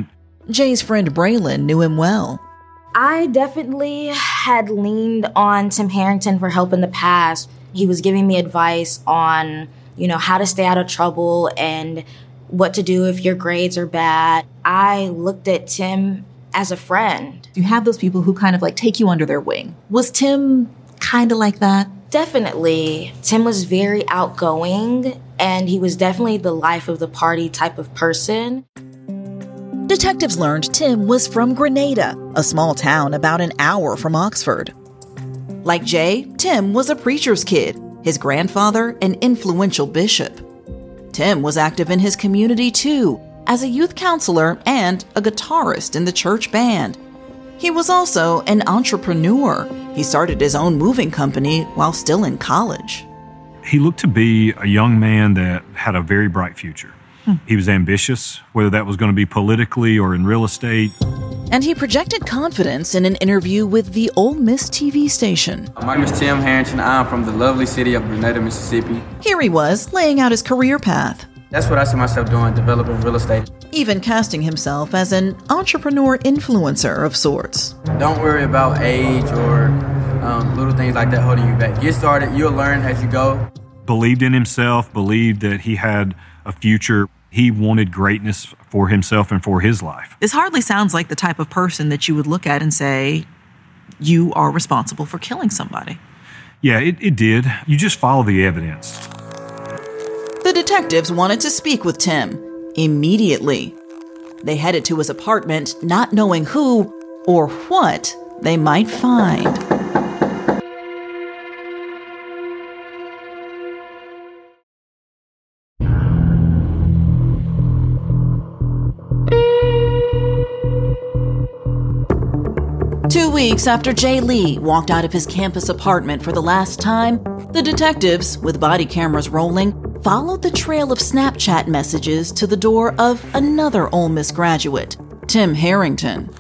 L: Jay's friend Braylon knew him well.
H: I definitely had leaned on Tim Harrington for help in the past. He was giving me advice on, how to stay out of trouble and what to do if your grades are bad. I looked at Tim as a friend.
V: You have those people who kind of like take you under their wing. Was Tim kind of like that?
H: Definitely. Tim was very outgoing, and he was definitely the life of the party type of person.
L: Detectives learned Tim was from Grenada, a small town about an hour from Oxford. Like Jay, Tim was a preacher's kid, his grandfather an influential bishop. Tim was active in his community too, as a youth counselor and a guitarist in the church band. He was also an entrepreneur. He started his own moving company while still in college.
K: He looked to be a young man that had a very bright future. He was ambitious, whether that was going to be politically or in real estate.
L: And he projected confidence in an interview with the Ole Miss TV station.
F: My name is Tim Harrington. I'm from the lovely city of Grenada, Mississippi.
L: Here he was, laying out his career path.
F: That's what I see myself doing, developing real estate.
L: Even casting himself as an entrepreneur influencer of sorts.
F: Don't worry about age or little things like that holding you back. Get started, you'll learn as you go.
K: Believed in himself, believed that he had a future. He wanted greatness for himself and for his life.
V: This hardly sounds like the type of person that you would look at and say, you are responsible for killing somebody.
K: Yeah, it did. You just follow the evidence.
L: The detectives wanted to speak with Tim immediately. They headed to his apartment, not knowing who or what they might find. Two weeks after Jay Lee walked out of his campus apartment for the last time, the detectives, with body cameras rolling, followed the trail of Snapchat messages to the door of another Ole Miss graduate, Tim Harrington.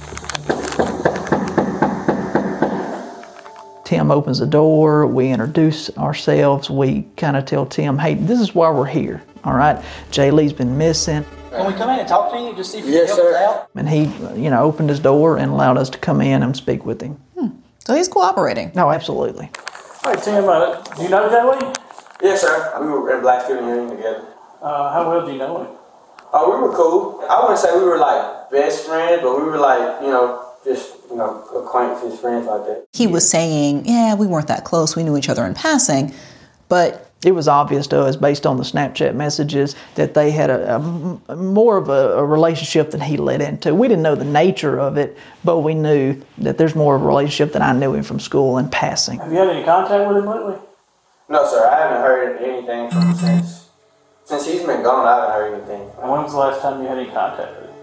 J: Tim opens the door, we introduce ourselves, we kind of tell Tim, hey, this is why we're here, all right? Jay Lee's been missing.
N: Can we come in and talk to you, just see if you can help us out?
J: And he, opened his door and allowed us to come in and speak with him.
V: So he's cooperating.
J: No, absolutely.
N: All right, Tim, do you know Jay Lee?
R: Yes, sir. We were in Black Student Union together.
N: How well do you know him?
R: We were cool. I wouldn't say we were like best friends, but we were like, just, acquaintances, friends like that.
V: He was saying, we weren't that close. We knew each other in passing, but
J: it was obvious to us based on the Snapchat messages that they had a more of a relationship than he led into. We didn't know the nature of it, but we knew that there's more of a relationship than I knew him from school in passing.
N: Have you had any contact with him lately?
R: No, sir. I haven't heard anything from him since he's been gone. I haven't heard anything.
N: And when was the last time you had any contact with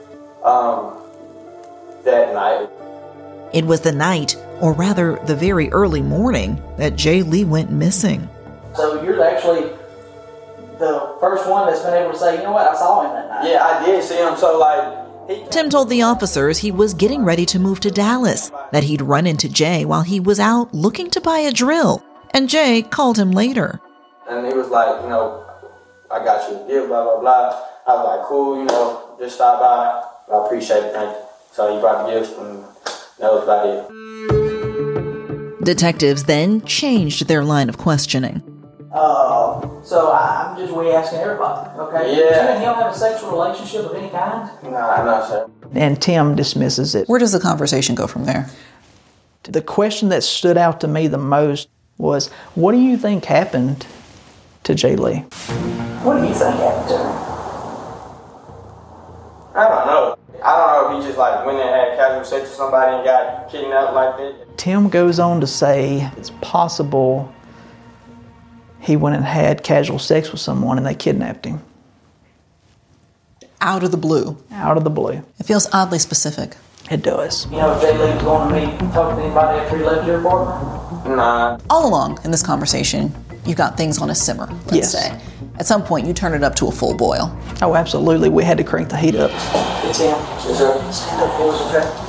N: him?
R: That night.
L: It was the night, or rather the very early morning, that Jay Lee went missing.
N: So you're actually the first one that's been able to say, you know what, I saw him that night.
R: Yeah, I did see him. So,
L: Tim told the officers he was getting ready to move to Dallas, that he'd run into Jay while he was out looking to buy a drill, and Jay called him later.
R: And he was like, I got you a gift, blah, blah, blah. I was like, cool, just stop by. I appreciate it, thank you. So he brought the gifts, and that was about it.
L: Detectives then changed their line of questioning.
N: So I'm just re-asking everybody, okay?
R: Yeah.
N: You and him have a sexual relationship of any kind?
R: No, sir.
J: And Tim dismisses it.
V: Where does the conversation go from there?
J: The question that stood out to me the most was, what do you think happened to Jay Lee?
N: What do you think happened to him?
R: I don't know. I don't know if he just went and had casual sex with somebody and got kidnapped like that.
J: Tim goes on to say it's possible he went and had casual sex with someone and they kidnapped him.
V: Out of the blue.
J: Out of the blue.
V: It feels oddly specific.
J: It does.
N: You know if Jay Lee was going to meet, talk to anybody after he left your apartment?
R: Nah.
V: All along in this conversation, you got things on a simmer, let's say. At some point, you turn it up to a full boil.
J: Oh, absolutely. We had to crank the heat up.
N: It's him. Yes, sir. Stand up for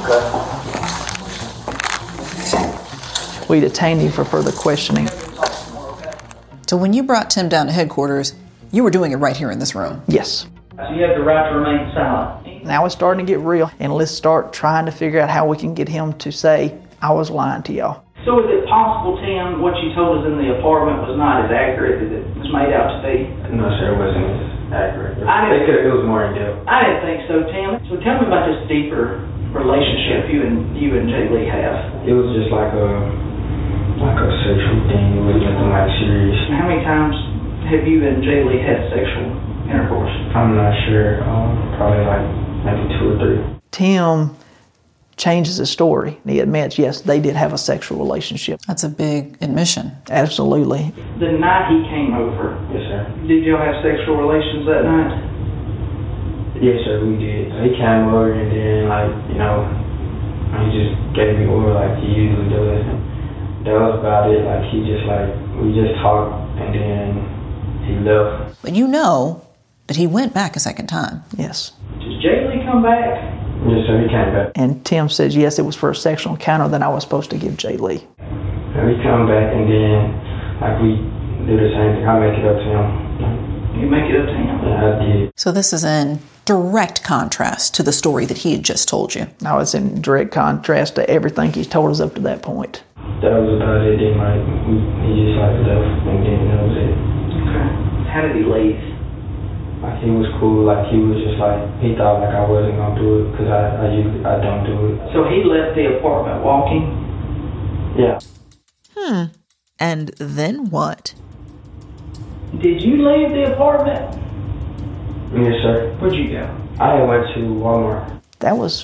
N: us, okay?
J: We detained him for further questioning.
V: So when you brought Tim down to headquarters, you were doing it right here in this room?
J: Yes.
N: You have the right to remain silent.
J: Now it's starting to get real, and let's start trying to figure out how we can get him to say, I was lying to y'all.
N: So is it possible, Tim, what you told us in the apartment was not as accurate as it was made out to be?
M: No, sir, it wasn't as accurate. It was more in depth.
N: I didn't think so, Tim. So tell me about this deeper relationship you and Jay Lee have.
M: It was just like a sexual thing. It wasn't nothing like serious.
N: How many times have you and Jay Lee had sexual intercourse?
M: I'm not sure. Probably like maybe 2 or 3.
J: Tim changes his story. He admits, yes, they did have a sexual relationship.
S: That's a big admission.
J: Absolutely.
N: The night he came over,
M: yes, sir.
N: Did y'all have sexual relations that night?
M: Yes, sir, we did. He came over and then, he just gave me oral like he usually does. That was about it. We just talked and then he left.
I: But you know that he went back a second time.
J: Yes.
N: Did Jay Lee come back?
M: Yes, sir, he came back.
J: And Tim says, yes, it was for a sexual encounter that I was supposed to give Jay Lee.
M: And we come back and then, we do the same thing. I make it up to him.
N: You make it up to him?
M: Yeah, I did.
I: So this is in direct contrast to the story that he had just told you.
J: No, it's in direct contrast to everything he's told us up to that point.
M: That was about it. Then, he just left, and then that was it.
N: Okay. How did he leave?
M: He was cool. He was just he thought I wasn't gonna do it because I don't do it.
N: So he left the apartment walking?
M: Yeah.
I: And then what?
N: Did you leave the apartment?
M: Yes, sir.
N: Where'd you go?
M: I went to Walmart.
J: That was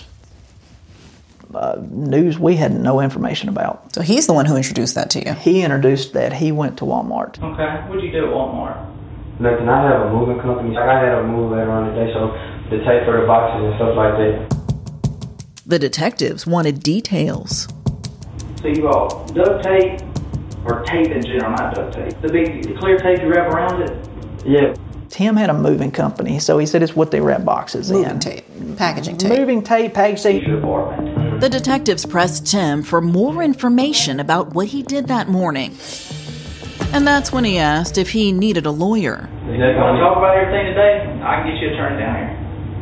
J: news we had no information about.
I: So he's the one who introduced that to you?
J: He introduced that. He went to Walmart.
N: Okay. What'd you do at Walmart?
M: Nothing. I have a moving company. I had a move later on today, so the tape for the boxes and stuff like that.
I: The detectives wanted details.
N: So you bought duct tape or tape in general, not duct tape. The clear tape you wrap around it?
M: Yeah.
J: Tim had a moving company, so he said it's what they wrap boxes in.
I: Moving tape, packaging tape.
J: Moving tape, packaging tape.
V: The detectives pressed Tim for more information about what he did that morning. And that's when he asked if he needed a lawyer.
N: You want to talk about everything today? I can get you an attorney down here.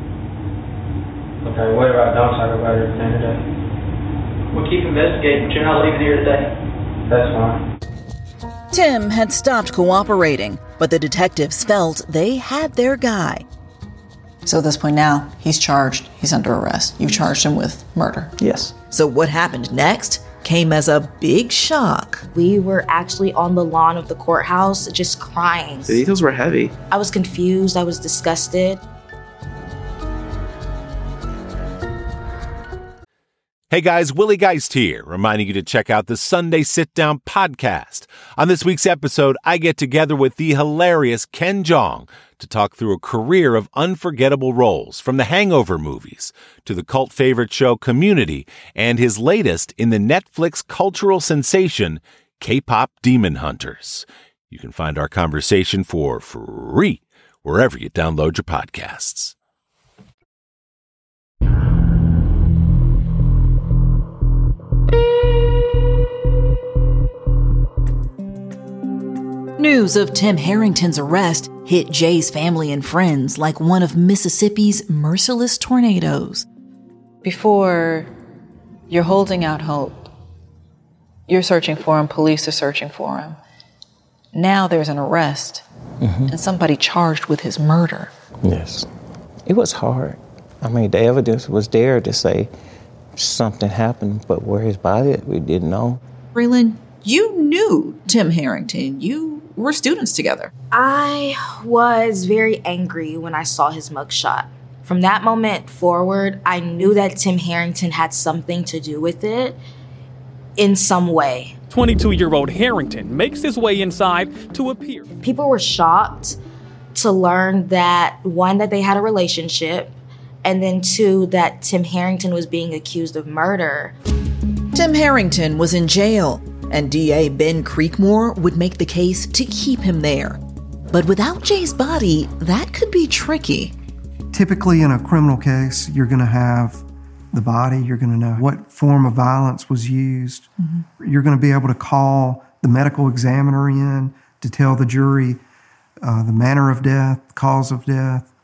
M: Okay, what if I don't talk about everything today?
N: We'll keep investigating, but you're not leaving here today.
M: That's fine.
V: Tim had stopped cooperating, but the detectives felt they had their guy.
I: So at this point now, he's charged. He's under arrest. You've charged him with murder.
J: Yes.
V: So what happened next came as a big shock.
H: We were actually on the lawn of the courthouse just crying.
R: The details were heavy.
H: I was confused. I was disgusted.
U: Hey guys, Willie Geist here, reminding you to check out the Sunday Sit Down podcast. On this week's episode, I get together with the hilarious Ken Jeong to talk through a career of unforgettable roles, from the Hangover movies to the cult favorite show Community and his latest in the Netflix cultural sensation, K-Pop Demon Hunters. You can find our conversation for free wherever you download your podcasts.
V: News of Tim Harrington's arrest hit Jay's family and friends like one of Mississippi's merciless tornadoes. Before, you're holding out hope. You're searching for him, police are searching for him. Now there's an arrest and somebody charged with his murder.
C: Yes. It was hard. I mean, the evidence was there to say something happened, but where his body, we didn't know.
V: Braylon, you knew Tim Harrington. You were students together.
H: I was very angry when I saw his mugshot. From that moment forward, I knew that Tim Harrington had something to do with it in some way.
O: 22-year-old Harrington makes his way inside to appear.
H: People were shocked to learn that, one, that they had a relationship, and then two, that Tim Harrington was being accused of murder.
V: Tim Harrington was in jail, and DA Ben Creekmore would make the case to keep him there. But without Jay's body, that could be tricky.
Q: Typically in a criminal case, you're going to have the body, you're going to know what form of violence was used. You're going to be able to call the medical examiner in to tell the jury the manner of death, cause of death.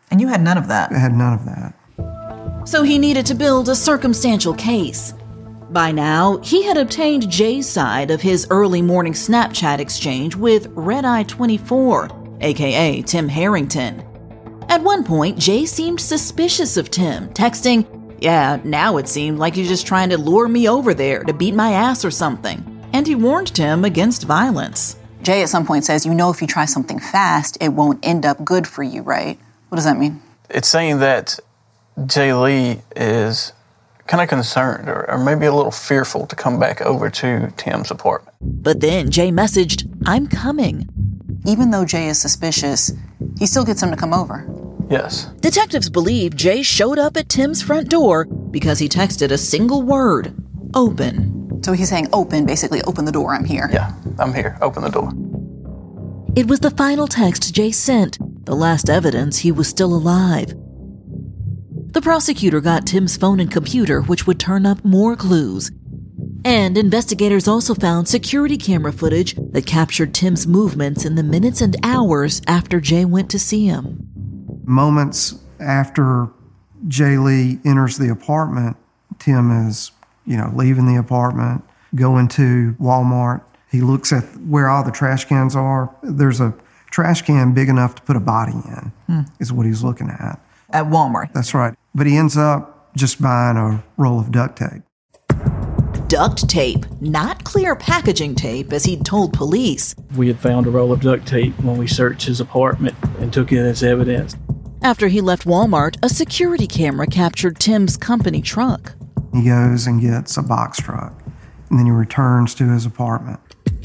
I: And you had none of that.
Q: I had none of that.
V: So he needed to build a circumstantial case. By now, he had obtained Jay's side of his early morning Snapchat exchange with Red Eye 24, aka Tim Harrington. At one point, Jay seemed suspicious of Tim, texting, "Yeah, now it seemed like you're just trying to lure me over there to beat my ass or something." And he warned Tim against violence.
I: Jay at some point says, "You know, if you try something fast, it won't end up good for you, right?" What does that mean?
W: It's saying that Jay Lee is kind of concerned or maybe a little fearful to come back over to Tim's apartment.
V: But then Jay messaged, "I'm coming."
I: Even though Jay is suspicious, he still gets him to come over.
W: Yes.
V: Detectives believe Jay showed up at Tim's front door because he texted a single word, "Open."
I: So he's saying open, basically open the door, I'm here.
W: Yeah, I'm here, open the door.
V: It was the final text Jay sent, the last evidence he was still alive. The prosecutor got Tim's phone and computer, which would turn up more clues. And investigators also found security camera footage that captured Tim's movements in the minutes and hours after Jay went to see him.
Q: Moments after Jay Lee enters the apartment, Tim is, leaving the apartment, going to Walmart. He looks at where all the trash cans are. There's a trash can big enough to put a body in, is what he's looking at.
I: At Walmart.
Q: That's right. But he ends up just buying a roll of duct tape.
V: Duct tape, not clear packaging tape, as he'd told police.
W: We had found a roll of duct tape when we searched his apartment and took it as evidence.
V: After he left Walmart, a security camera captured Tim's company truck.
Q: He goes and gets a box truck, and then he returns to his apartment.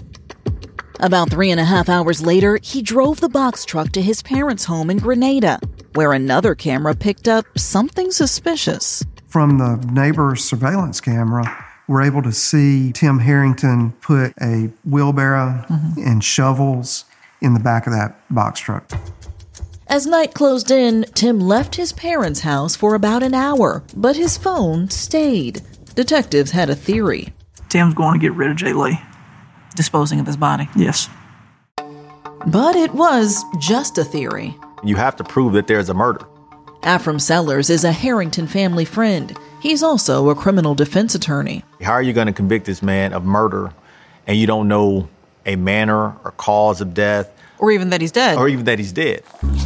V: About 3.5 hours later, he drove the box truck to his parents' home in Grenada, where another camera picked up something suspicious.
Q: From the neighbor's surveillance camera, we're able to see Tim Harrington put a wheelbarrow and shovels in the back of that box truck.
V: As night closed in, Tim left his parents' house for about an hour, but his phone stayed. Detectives had a theory.
G: Tim's going to get rid of Jay Lee.
I: Disposing of his body.
G: Yes.
V: But it was just a theory.
A: You have to prove that there's a murder.
V: Afram Sellers is a Harrington family friend. He's also a criminal defense attorney.
A: How are you going to convict this man of murder and you don't know a manner or cause of death?
I: Or even that he's dead.
A: Or even that he's dead.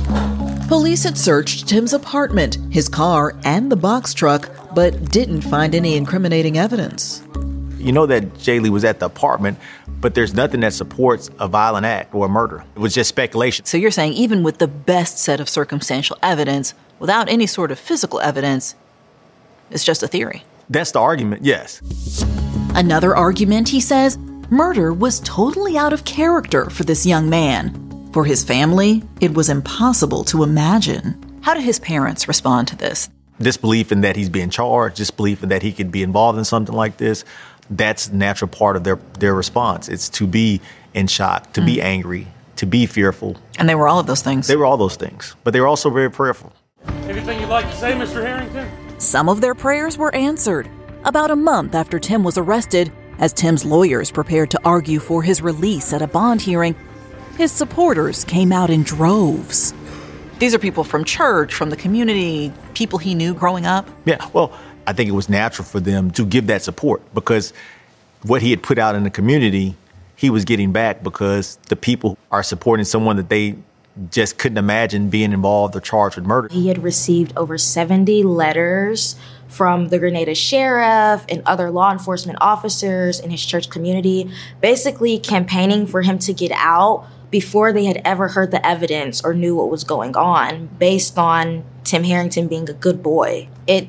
V: Police had searched Tim's apartment, his car, and the box truck, but didn't find any incriminating evidence.
A: You know that Jay Lee was at the apartment, but there's nothing that supports a violent act or a murder. It was just speculation.
I: So you're saying even with the best set of circumstantial evidence, without any sort of physical evidence, it's just a theory?
A: That's the argument, yes.
V: Another argument, he says, murder was totally out of character for this young man. For his family, it was impossible to imagine.
I: How did his parents respond to this?
A: Disbelief in that he's being charged, disbelief in that he could be involved in something like this. That's a natural part of their response. It's to be in shock, to be angry, to be fearful.
I: And they were all of those things.
A: They were all those things, but they were also very prayerful.
O: Anything you'd like to say, Mr. Harrington?
V: Some of their prayers were answered. About a month after Tim was arrested, as Tim's lawyers prepared to argue for his release at a bond hearing, his supporters came out in droves.
I: These are people from church, from the community, people he knew growing up?
A: Yeah, well, I think it was natural for them to give that support because what he had put out in the community, he was getting back because the people are supporting someone that they just couldn't imagine being involved or charged with murder.
H: He had received over 70 letters from the Grenada sheriff and other law enforcement officers in his church community, basically campaigning for him to get out before they had ever heard the evidence or knew what was going on, based on Tim Harrington being a good boy. It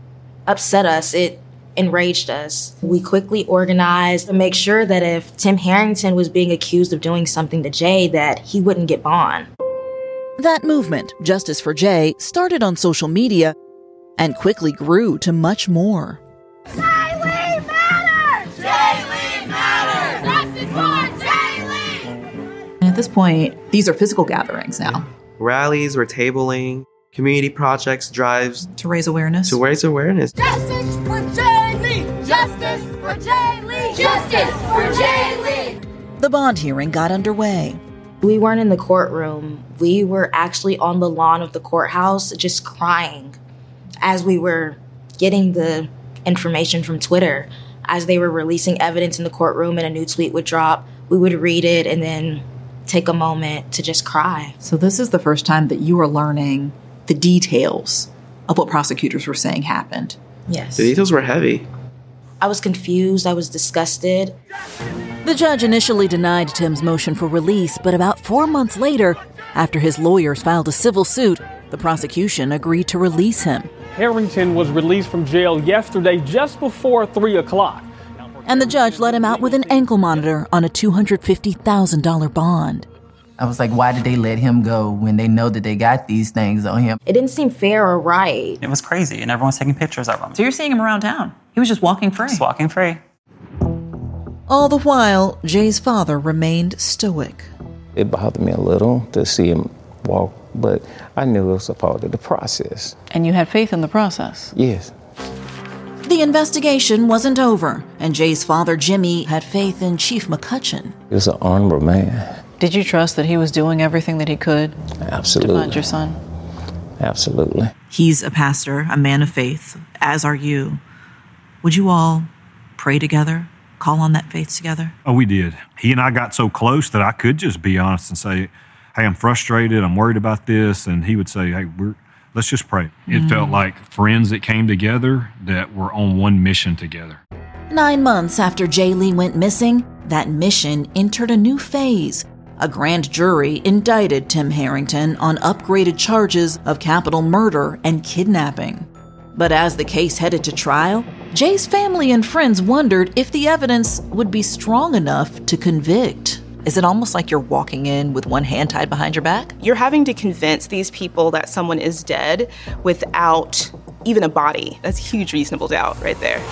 H: upset us. It enraged us. We quickly organized to make sure that if Tim Harrington was being accused of doing something to Jay, that he wouldn't get bond.
V: That movement, Justice for Jay, started on social media and quickly grew to much more.
D: Jay Lee matters! Jay Lee matters! Justice for Jay Lee!
I: And at this point, these are physical gatherings now.
R: Rallies, we're tabling, community projects, drives.
I: To raise awareness?
R: To raise awareness.
D: Justice for Jay Lee! Justice for Jay Lee! Justice for Jay Lee!
V: The bond hearing got underway.
H: We weren't in the courtroom. We were actually on the lawn of the courthouse just crying as we were getting the information from Twitter. As they were releasing evidence in the courtroom and a new tweet would drop, we would read it and then take a moment to just cry.
V: So this is the first time that you are learning the details of what prosecutors were saying happened.
H: Yes.
R: The details were heavy.
H: I was confused. I was disgusted.
V: The judge initially denied Tim's motion for release, but about 4 months later, after his lawyers filed a civil suit, the prosecution agreed to release him.
O: Harrington was released from jail yesterday just before 3 o'clock.
V: And the judge let him out with an ankle monitor on a $250,000 bond.
G: I was like, why did they let him go when they know that they got these things on him?
H: It didn't seem fair or right.
E: It was crazy, and everyone's taking pictures of him.
V: So you're seeing him around town? He was just walking free.
E: Just walking free.
V: All the while, Jay's father remained stoic.
C: It bothered me a little to see him walk, but I knew it was a part of the process.
V: And you had faith in the process?
C: Yes.
V: The investigation wasn't over, and Jay's father, Jimmy, had faith in Chief McCutcheon.
C: He was an honorable man.
V: Did you trust that he was doing everything that he could
C: Absolutely.
V: to find your son?
C: Absolutely.
I: He's a pastor, a man of faith, as are you. Would you all pray together, call on that faith together?
K: Oh, we did. He and I got so close that I could just be honest and say, hey, I'm frustrated, I'm worried about this. And he would say, hey, let's just pray. It felt like friends that came together that were on one mission together.
V: 9 months after Jay Lee went missing, that mission entered a new phase. A grand jury indicted Tim Harrington on upgraded charges of capital murder and kidnapping. But as the case headed to trial, Jay's family and friends wondered if the evidence would be strong enough to convict.
I: Is it almost like you're walking in with one hand tied behind your back?
P: You're having to convince these people that someone is dead without even a body. That's huge reasonable doubt right there.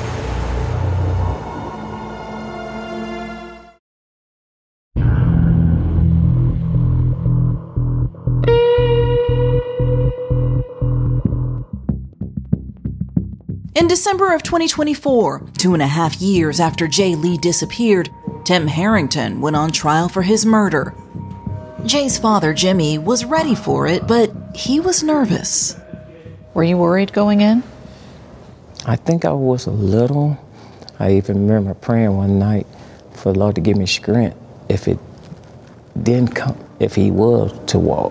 V: In December of 2024, 2.5 years after Jay Lee disappeared, Tim Harrington went on trial for his murder. Jay's father, Jimmy, was ready for it, but he was nervous. Were you worried going in?
C: I think I was a little. I even remember praying one night for the Lord to give me strength if it didn't come, if he was to walk.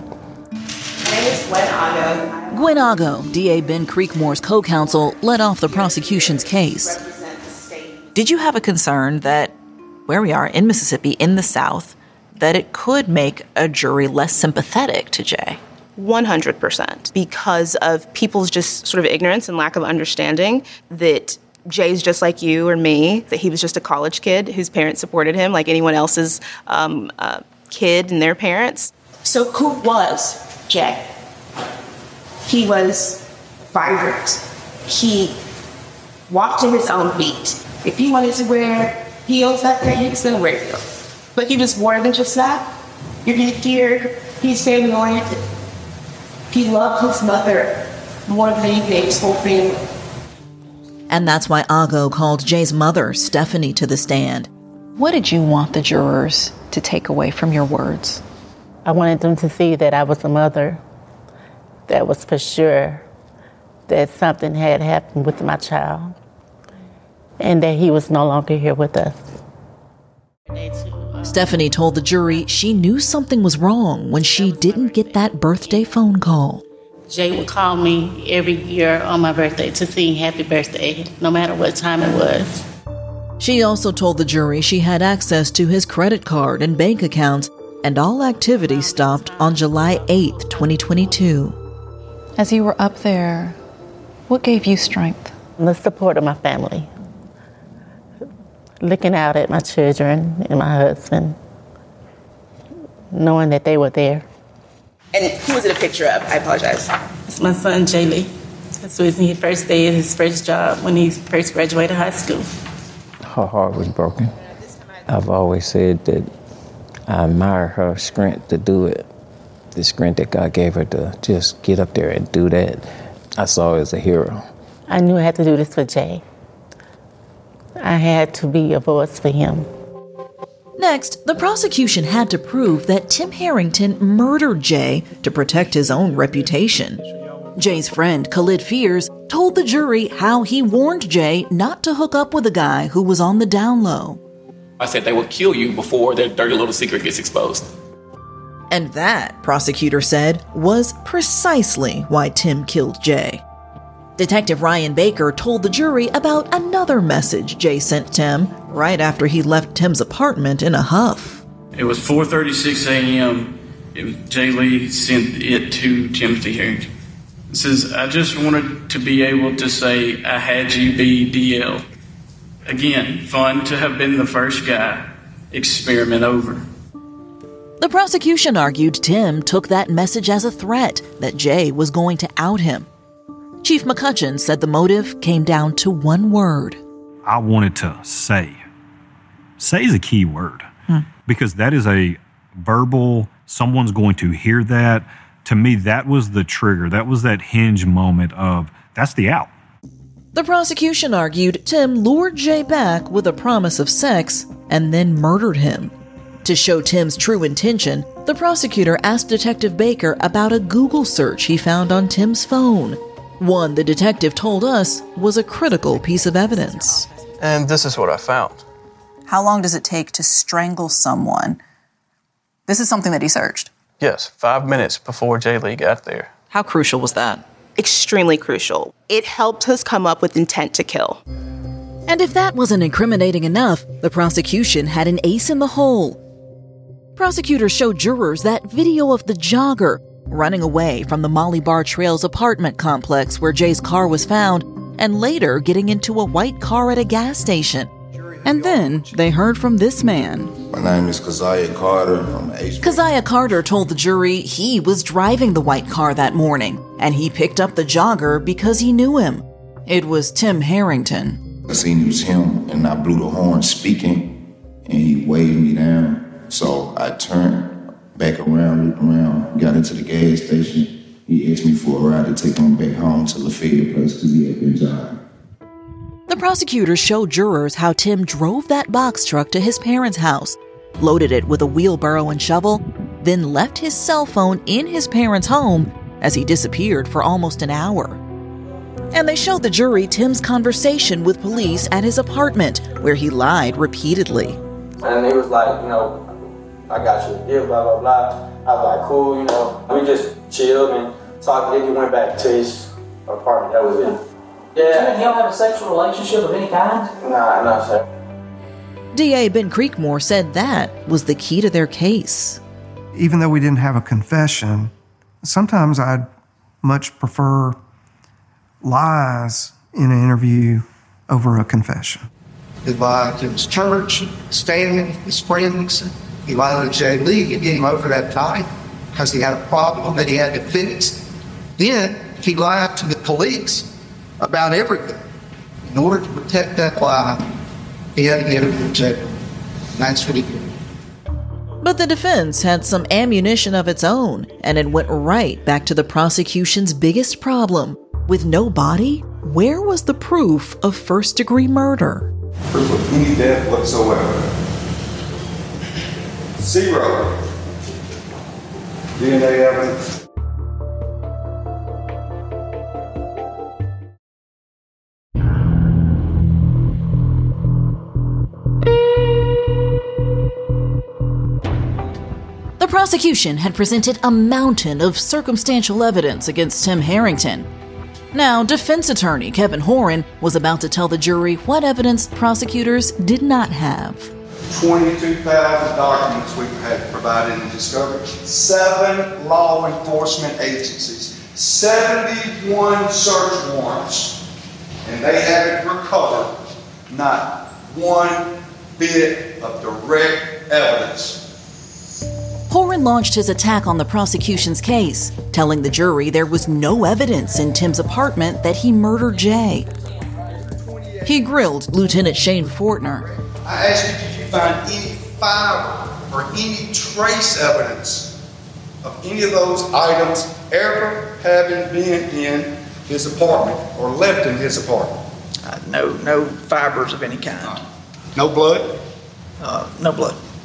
V: Gwen Ago, D.A. Ben Creekmore's co-counsel, led off the prosecution's case.
I: Did you have a concern that where we are in Mississippi, in the South, that it could make a jury less sympathetic to Jay?
P: 100%, because of people's just sort of ignorance and lack of understanding that Jay's just like you or me, that he was just a college kid whose parents supported him like anyone else's kid and their parents.
T: So who was Jay? He was vibrant. He walked in his own beat. If he wanted to wear heels that day, he was going to wear heels. But he was more than just that. You can hear he's family oriented. He loved his mother more than anything, his whole family.
V: And that's why Ago called Jay's mother, Stephanie, to the stand. What did you want the jurors to take away from your words?
X: I wanted them to see that I was a mother, that was for sure that something had happened with my child, and that he was no longer here with us.
V: Stephanie told the jury she knew something was wrong when she didn't get that birthday phone call.
X: Jay would call me every year on my birthday to sing happy birthday, no matter what time it was.
V: She also told the jury she had access to his credit card and bank accounts, and all activity stopped on July 8th, 2022. As you were up there, what gave you strength?
X: The support of my family. Looking out at my children and my husband, knowing that they were there.
P: And who was it a picture of? I apologize.
X: It's my son, Jay Lee. This was his first day at his first job when he first graduated high school.
C: Her heart was broken. I've always said that I admire her strength to do it. The strength that God gave her to just get up there and do that. I saw her as a hero.
X: I knew I had to do this for Jay. I had to be a voice for him.
V: Next, the prosecution had to prove that Tim Harrington murdered Jay to protect his own reputation. Jay's friend, Khalid Fears, told the jury how he warned Jay not to hook up with a guy who was on the down low.
B: I said they will kill you before their dirty little secret gets exposed.
V: And that, prosecutor said, was precisely why Tim killed Jay. Detective Ryan Baker told the jury about another message Jay sent Tim right after he left Tim's apartment in a huff.
F: It was 4:36 a.m. Jay Lee sent it to Timothy Harrington. It says, I just wanted to be able to say I had you be DL. Again, fun to have been the first guy. Experiment over.
V: The prosecution argued Tim took that message as a threat that Jay was going to out him. Chief McCutcheon said the motive came down to one word.
K: I wanted to say. Say is a key word because that is a verbal, someone's going to hear that. To me, that was the trigger. That was that hinge moment of, that's the out.
V: The prosecution argued Tim lured Jay back with a promise of sex and then murdered him. To show Tim's true intention, the prosecutor asked Detective Baker about a Google search he found on Tim's phone. One the detective told us was a critical piece of evidence.
L: And this is what I found.
I: How long does it take to strangle someone? This is something that he searched.
L: Yes, 5 minutes before Jay Lee got there.
I: How crucial was that?
P: Extremely crucial. It helped us come up with intent to kill.
V: And if that wasn't incriminating enough, the prosecution had an ace in the hole. Prosecutors showed jurors that video of the jogger running away from the Molly Bar Trails apartment complex where Jay's car was found and later getting into a white car at a gas station. And then they heard from this man.
S: My name is Keziah Carter. I'm an HB.
V: Keziah Carter told the jury he was driving the white car that morning, and he picked up the jogger because he knew him. It was Tim Harrington.
S: I seen it was him, and I blew the horn speaking, and he waved me down. So I turned back around, looked around, got into the gas station. He asked me for a ride to take him back home to Lafayette Place because he had been jogging.
V: The prosecutors showed jurors how Tim drove that box truck to his parents' house, loaded it with a wheelbarrow and shovel, then left his cell phone in his parents' home as he disappeared for almost an hour. And they showed the jury Tim's conversation with police at his apartment, where he lied repeatedly.
Y: And he was like, I got you a deal, blah, blah, blah. I was like, cool, we just chilled and talked. Then he went back to his apartment. That was it. Yeah.
J: You don't have a sexual relationship of any kind?
Y: Nah, no, sir.
V: DA Ben Creekmore said that was the key to their case.
Q: Even though we didn't have a confession, sometimes I'd much prefer lies in an interview over a confession.
Z: He lied to his church, Stanley, his friends. He lied to Jay Lee to get him over that time because he had a problem that he had to fix. Then he lied to the police about everything. In order to protect that lie, he had to get it from jail. That's what he did.
V: But the defense had some ammunition of its own, and it went right back to the prosecution's biggest problem. With no body, where was the proof of first-degree murder?
S: Proof of any death whatsoever. 0. DNA evidence.
V: The prosecution had presented a mountain of circumstantial evidence against Tim Harrington. Now, defense attorney Kevin Horan was about to tell the jury what evidence prosecutors did not have.
S: 22,000 documents we've had provided in discovery. 7 law enforcement agencies. 71 search warrants. And they haven't recovered not one bit of direct evidence.
V: Horan launched his attack on the prosecution's case, telling the jury there was no evidence in Tim's apartment that he murdered Jay. He grilled Lieutenant Shane Fortner.
S: I asked you, did you find any fiber or any trace evidence of any of those items ever having been in his apartment or left in his apartment?
J: No fibers of any kind.
S: No blood?
J: No blood.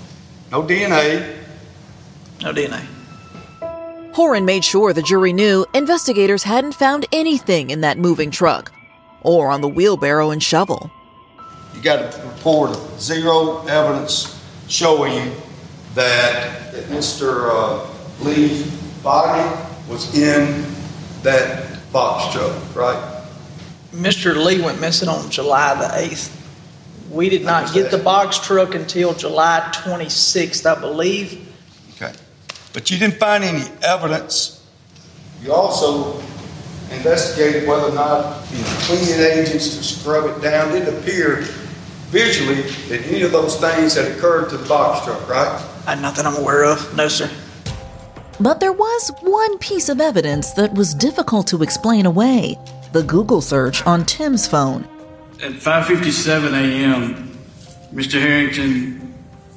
A: No DNA.
J: No DNA.
V: Horan made sure the jury knew investigators hadn't found anything in that moving truck or on the wheelbarrow and shovel.
A: You got a report of zero evidence showing that Mr. Lee's body was in that box truck, right?
J: Mr. Lee went missing on July the 8th. We did not get the box truck until July 26th, I believe.
A: Okay. But you didn't find any evidence. You also investigated whether or not cleaning agents to scrub it down didn't appear visually that any of those things had occurred to the box truck, right?
J: Not that I'm aware of. No, sir.
V: But there was one piece of evidence that was difficult to explain away: the Google search on Tim's phone.
F: At 5:57 a.m., Mr. Harrington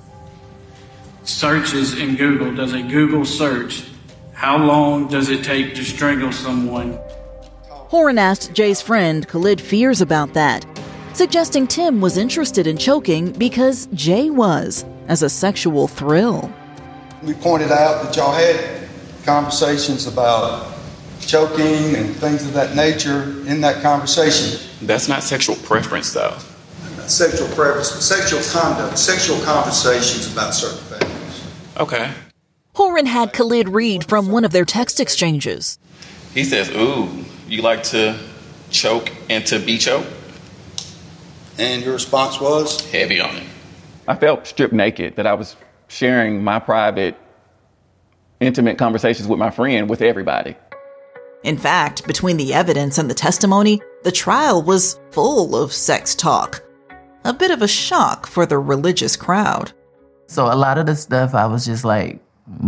F: searches in Google, does a Google search. How long does it take to strangle someone?
V: Horan asked Jay's friend Khalid Fears about that, suggesting Tim was interested in choking because Jay was, as a sexual thrill.
A: We pointed out that y'all had conversations about choking and things of that nature in that conversation.
B: That's not sexual preference, though.
A: Sexual preference, sexual conduct, sexual conversations about certain things.
B: Okay.
V: Horan had Khalid read from one of their text exchanges.
B: He says, ooh, you like to choke and to be choked?
A: And your response was?
B: Heavy on it. I felt stripped naked, that I was sharing my private, intimate conversations with my friend with everybody.
V: In fact, between the evidence and the testimony, the trial was full of sex talk. A bit of a shock for the religious crowd.
G: So a lot of the stuff I was just like,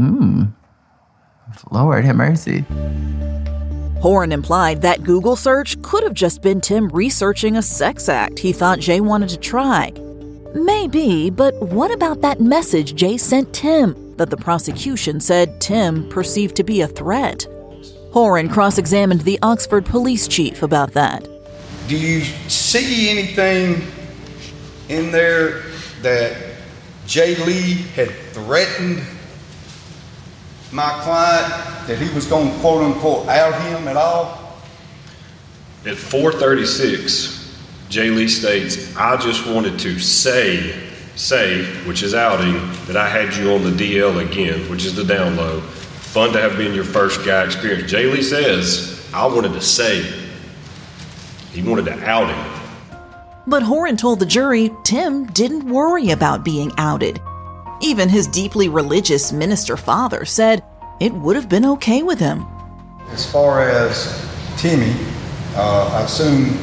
G: Lord have mercy.
V: Horan implied that Google search could have just been Tim researching a sex act he thought Jay wanted to try. Maybe, but what about that message Jay sent Tim that the prosecution said Tim perceived to be a threat? Horan cross-examined the Oxford police chief about that.
A: Do you see anything in there that Jay Lee had threatened my client, that he was going to quote-unquote out him at all?
D: At 4:36, Jay Lee states, I just wanted to say, which is outing, that I had you on the DL again, which is the down low. Fun to have been your first guy experience. Jay Lee says, I wanted to say. He wanted to out him.
V: But Horan told the jury Tim didn't worry about being outed. Even his deeply religious minister father said it would have been okay with him.
A: As far as Timmy, I assume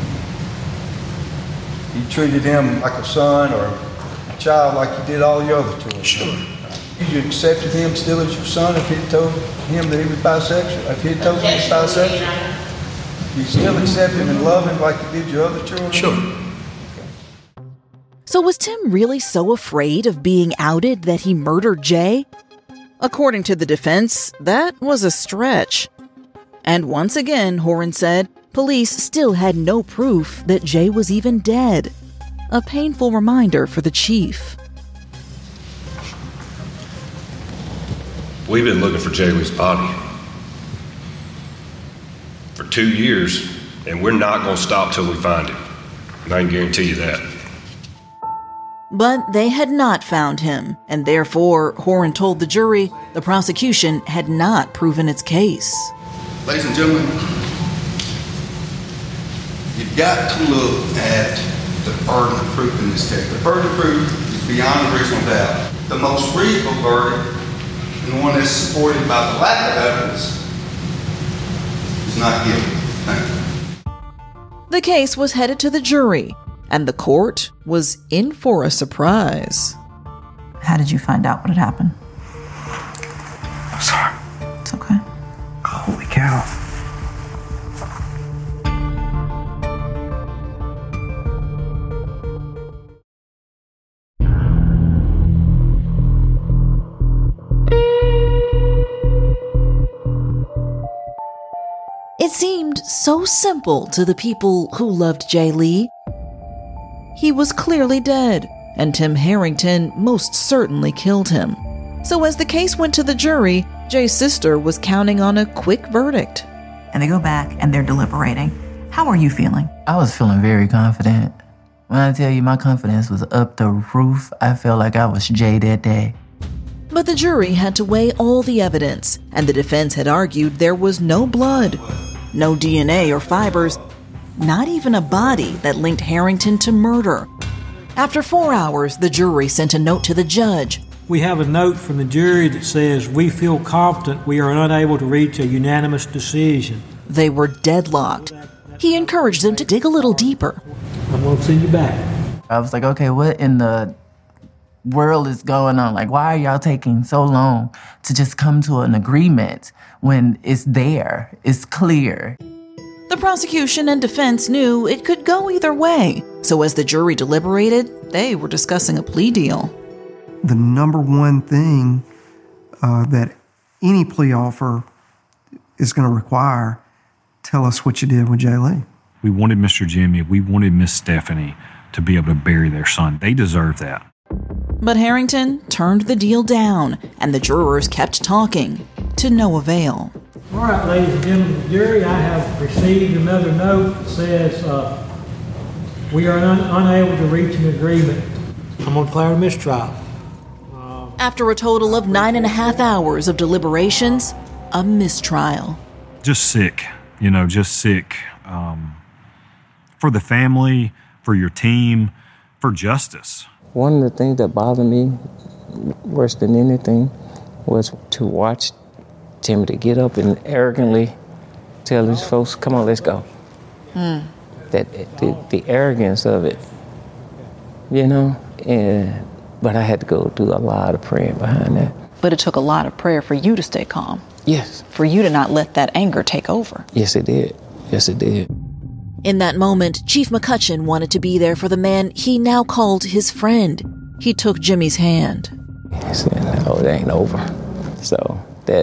A: you treated him like a son or a child like you did all the other children. Sure. You accepted him still as your son if he had told him that he was bisexual? If he had told him he was bisexual? You still accept him and love him like you did your other children?
D: Sure.
V: So was Tim really so afraid of being outed that he murdered Jay? According to the defense, that was a stretch. And once again, Horan said, police still had no proof that Jay was even dead. A painful reminder for the chief.
D: We've been looking for Jay Lee's body for 2 years, and we're not going to stop till we find him. And I can guarantee you that.
V: But they had not found him, and therefore, Horan told the jury the prosecution had not proven its case.
A: Ladies and gentlemen, you've got to look at the burden of proof in this case. The burden of proof is beyond a reasonable doubt. The most reasonable verdict, and the one that's supported by the lack of evidence, is not guilty. Thank you.
V: The case was headed to the jury, and the court was in for a surprise.
M: How did you find out what had happened?
D: I'm sorry.
M: It's okay.
D: Holy cow.
V: It seemed so simple to the people who loved Jay Lee. He was clearly dead,
I: and Tim Harrington most certainly killed him. So as the case went to the jury, Jay's sister was counting on a quick verdict.
M: And they go back and they're deliberating. How are you feeling?
G: I was feeling very confident. When I tell you my confidence was up the roof, I felt like I was Jay that day.
I: But the jury had to weigh all the evidence, and the defense had argued there was no blood, no DNA or fibers, not even a body that linked Harrington to murder. After 4 hours, the jury sent a note to the judge.
H: We have a note from the jury that says, "We feel confident we are unable to reach a unanimous decision."
I: They were deadlocked. He encouraged them to dig a little deeper.
H: I'm going to send you back.
G: I was like, okay, what in the world is going on? Like, why are y'all taking so long to just come to an agreement when it's there, it's clear?
I: The prosecution and defense knew it could go either way. So as the jury deliberated, they were discussing a plea deal.
Q: The number one thing that any plea offer is going to require, tell us what you did with Jay Lee.
K: We wanted Mr. Jimmy, we wanted Miss Stephanie to be able to bury their son. They deserve that.
I: But Harrington turned the deal down, and the jurors kept talking, to no avail.
H: All right, ladies and gentlemen of the jury, I have received another note that says we are unable to reach an agreement. I'm going to declare a mistrial.
I: After a total of 9.5 hours of deliberations, a mistrial.
K: Just sick, just sick. For the family, for your team, for justice.
C: One of the things that bothered me worse than anything was to watch Timothy get up and arrogantly tell these folks, come on, let's go. That the arrogance of it, but I had to go through a lot of praying behind that.
V: But it took a lot of prayer for you to stay calm.
C: Yes.
V: For you to not let that anger take over.
C: Yes, it did. Yes, it did.
I: In that moment, Chief McCutcheon wanted to be there for the man he now called his friend. He took Jimmy's hand.
C: He said, no, it ain't over. So that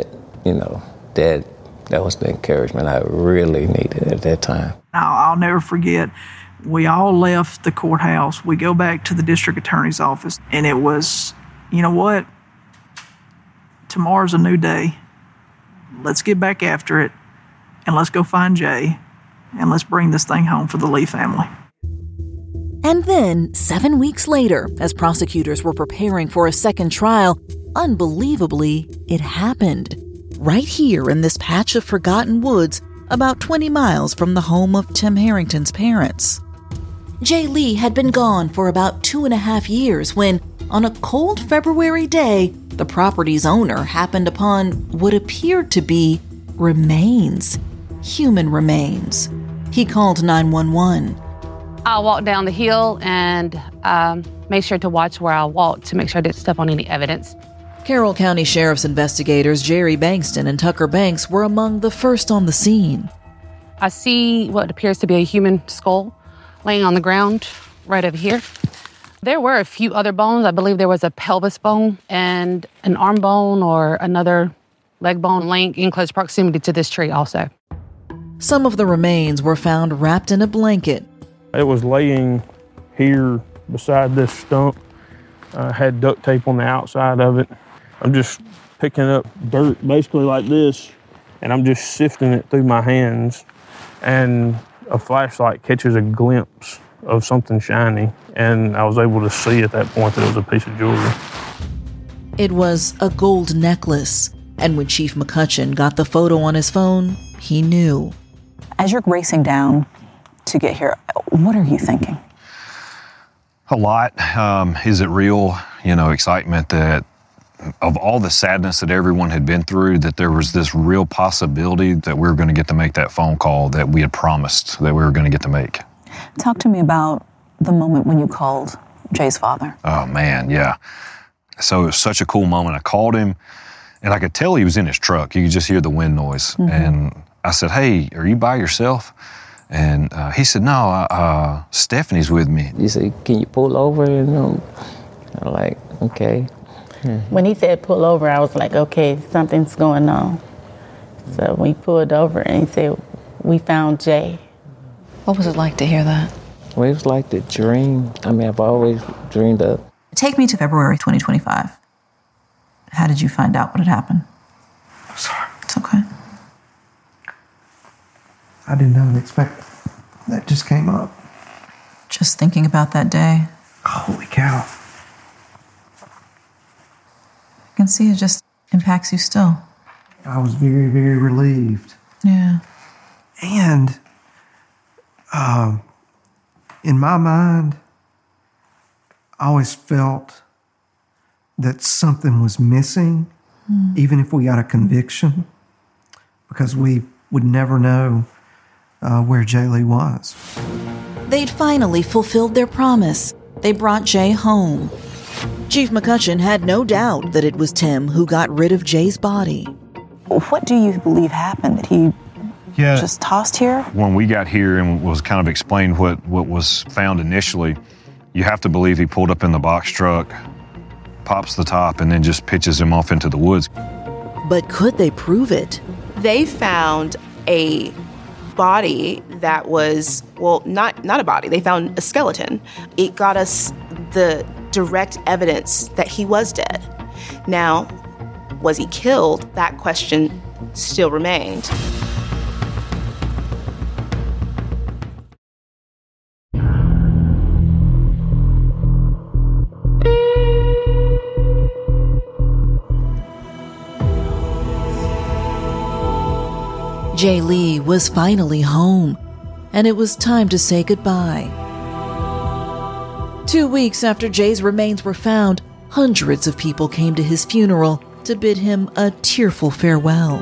C: was the encouragement I really needed at that time.
J: I'll never forget, we all left the courthouse. We go back to the district attorney's office, and it was, you know what? Tomorrow's a new day. Let's get back after it, and let's go find Jay, and let's bring this thing home for the Lee family.
I: And then, 7 weeks later, as prosecutors were preparing for a second trial, unbelievably, it happened. Right here in this patch of forgotten woods, about 20 miles from the home of Tim Harrington's parents. Jay Lee had been gone for about 2.5 years when, on a cold February day, the property's owner happened upon what appeared to be remains, human remains. He called 911.
N: I walked down the hill and made sure to watch where I walked to make sure I didn't step on any evidence.
I: Carroll County Sheriff's investigators Jerry Bankston and Tucker Banks were among the first on the scene.
N: I see what appears to be a human skull laying on the ground right over here. There were a few other bones. I believe there was a pelvis bone and an arm bone or another leg bone laying in close proximity to this tree also.
I: Some of the remains were found wrapped in a blanket.
O: It was laying here beside this stump. Had duct tape on the outside of it. I'm just picking up dirt basically like this, and I'm just sifting it through my hands, and a flashlight catches a glimpse of something shiny, and I was able to see at that point that it was a piece of jewelry.
I: It was a gold necklace, and when Chief McCutcheon got the photo on his phone, he knew.
M: As you're racing down to get here, what are you thinking?
K: A lot. Is it real? Excitement that of all the sadness that everyone had been through, that there was this real possibility that we were going to get to make that phone call that we had promised that we were going to get to make.
M: Talk to me about the moment when you called Jay's father.
K: Oh, man, yeah. So it was such a cool moment. I called him, and I could tell he was in his truck. You could just hear the wind noise. Mm-hmm. And I said, hey, are you by yourself? And he said, no, Stephanie's with me.
C: He said, can you pull over? I'm like, okay.
X: When he said pull over, I was like, okay, something's going on. So we pulled over and he said, we found Jay.
V: What was it like to hear that?
C: Well, it was like the dream. I mean, I've always dreamed of.
V: Take me to February 2025. How did you find out what had happened?
Q: I'm sorry.
V: It's okay.
Q: I did not expect that just came up.
V: Just thinking about that day.
Q: Holy cow.
V: I can see it just impacts you still.
Q: I was very, very relieved.
V: Yeah.
Q: And in my mind, I always felt that something was missing, even if we got a conviction, because we would never know where Jay Lee was.
V: They'd finally fulfilled their promise. They brought Jay home. Chief McCutcheon had no doubt that it was Tim who got rid of Jay's body.
M: What do you believe happened? That he just tossed here?
K: When we got here and was kind of explained what was found initially, you have to believe he pulled up in the box truck, pops the top, and then just pitches him off into the woods.
V: But could they prove it?
P: They found a body that was, well, not a body. They found a skeleton. It got us the direct evidence that he was dead. Now, was he killed? That question still remained.
V: Jay Lee was finally home, and it was time to say goodbye. 2 weeks after Jay's remains were found, hundreds of people came to his funeral to bid him a tearful farewell.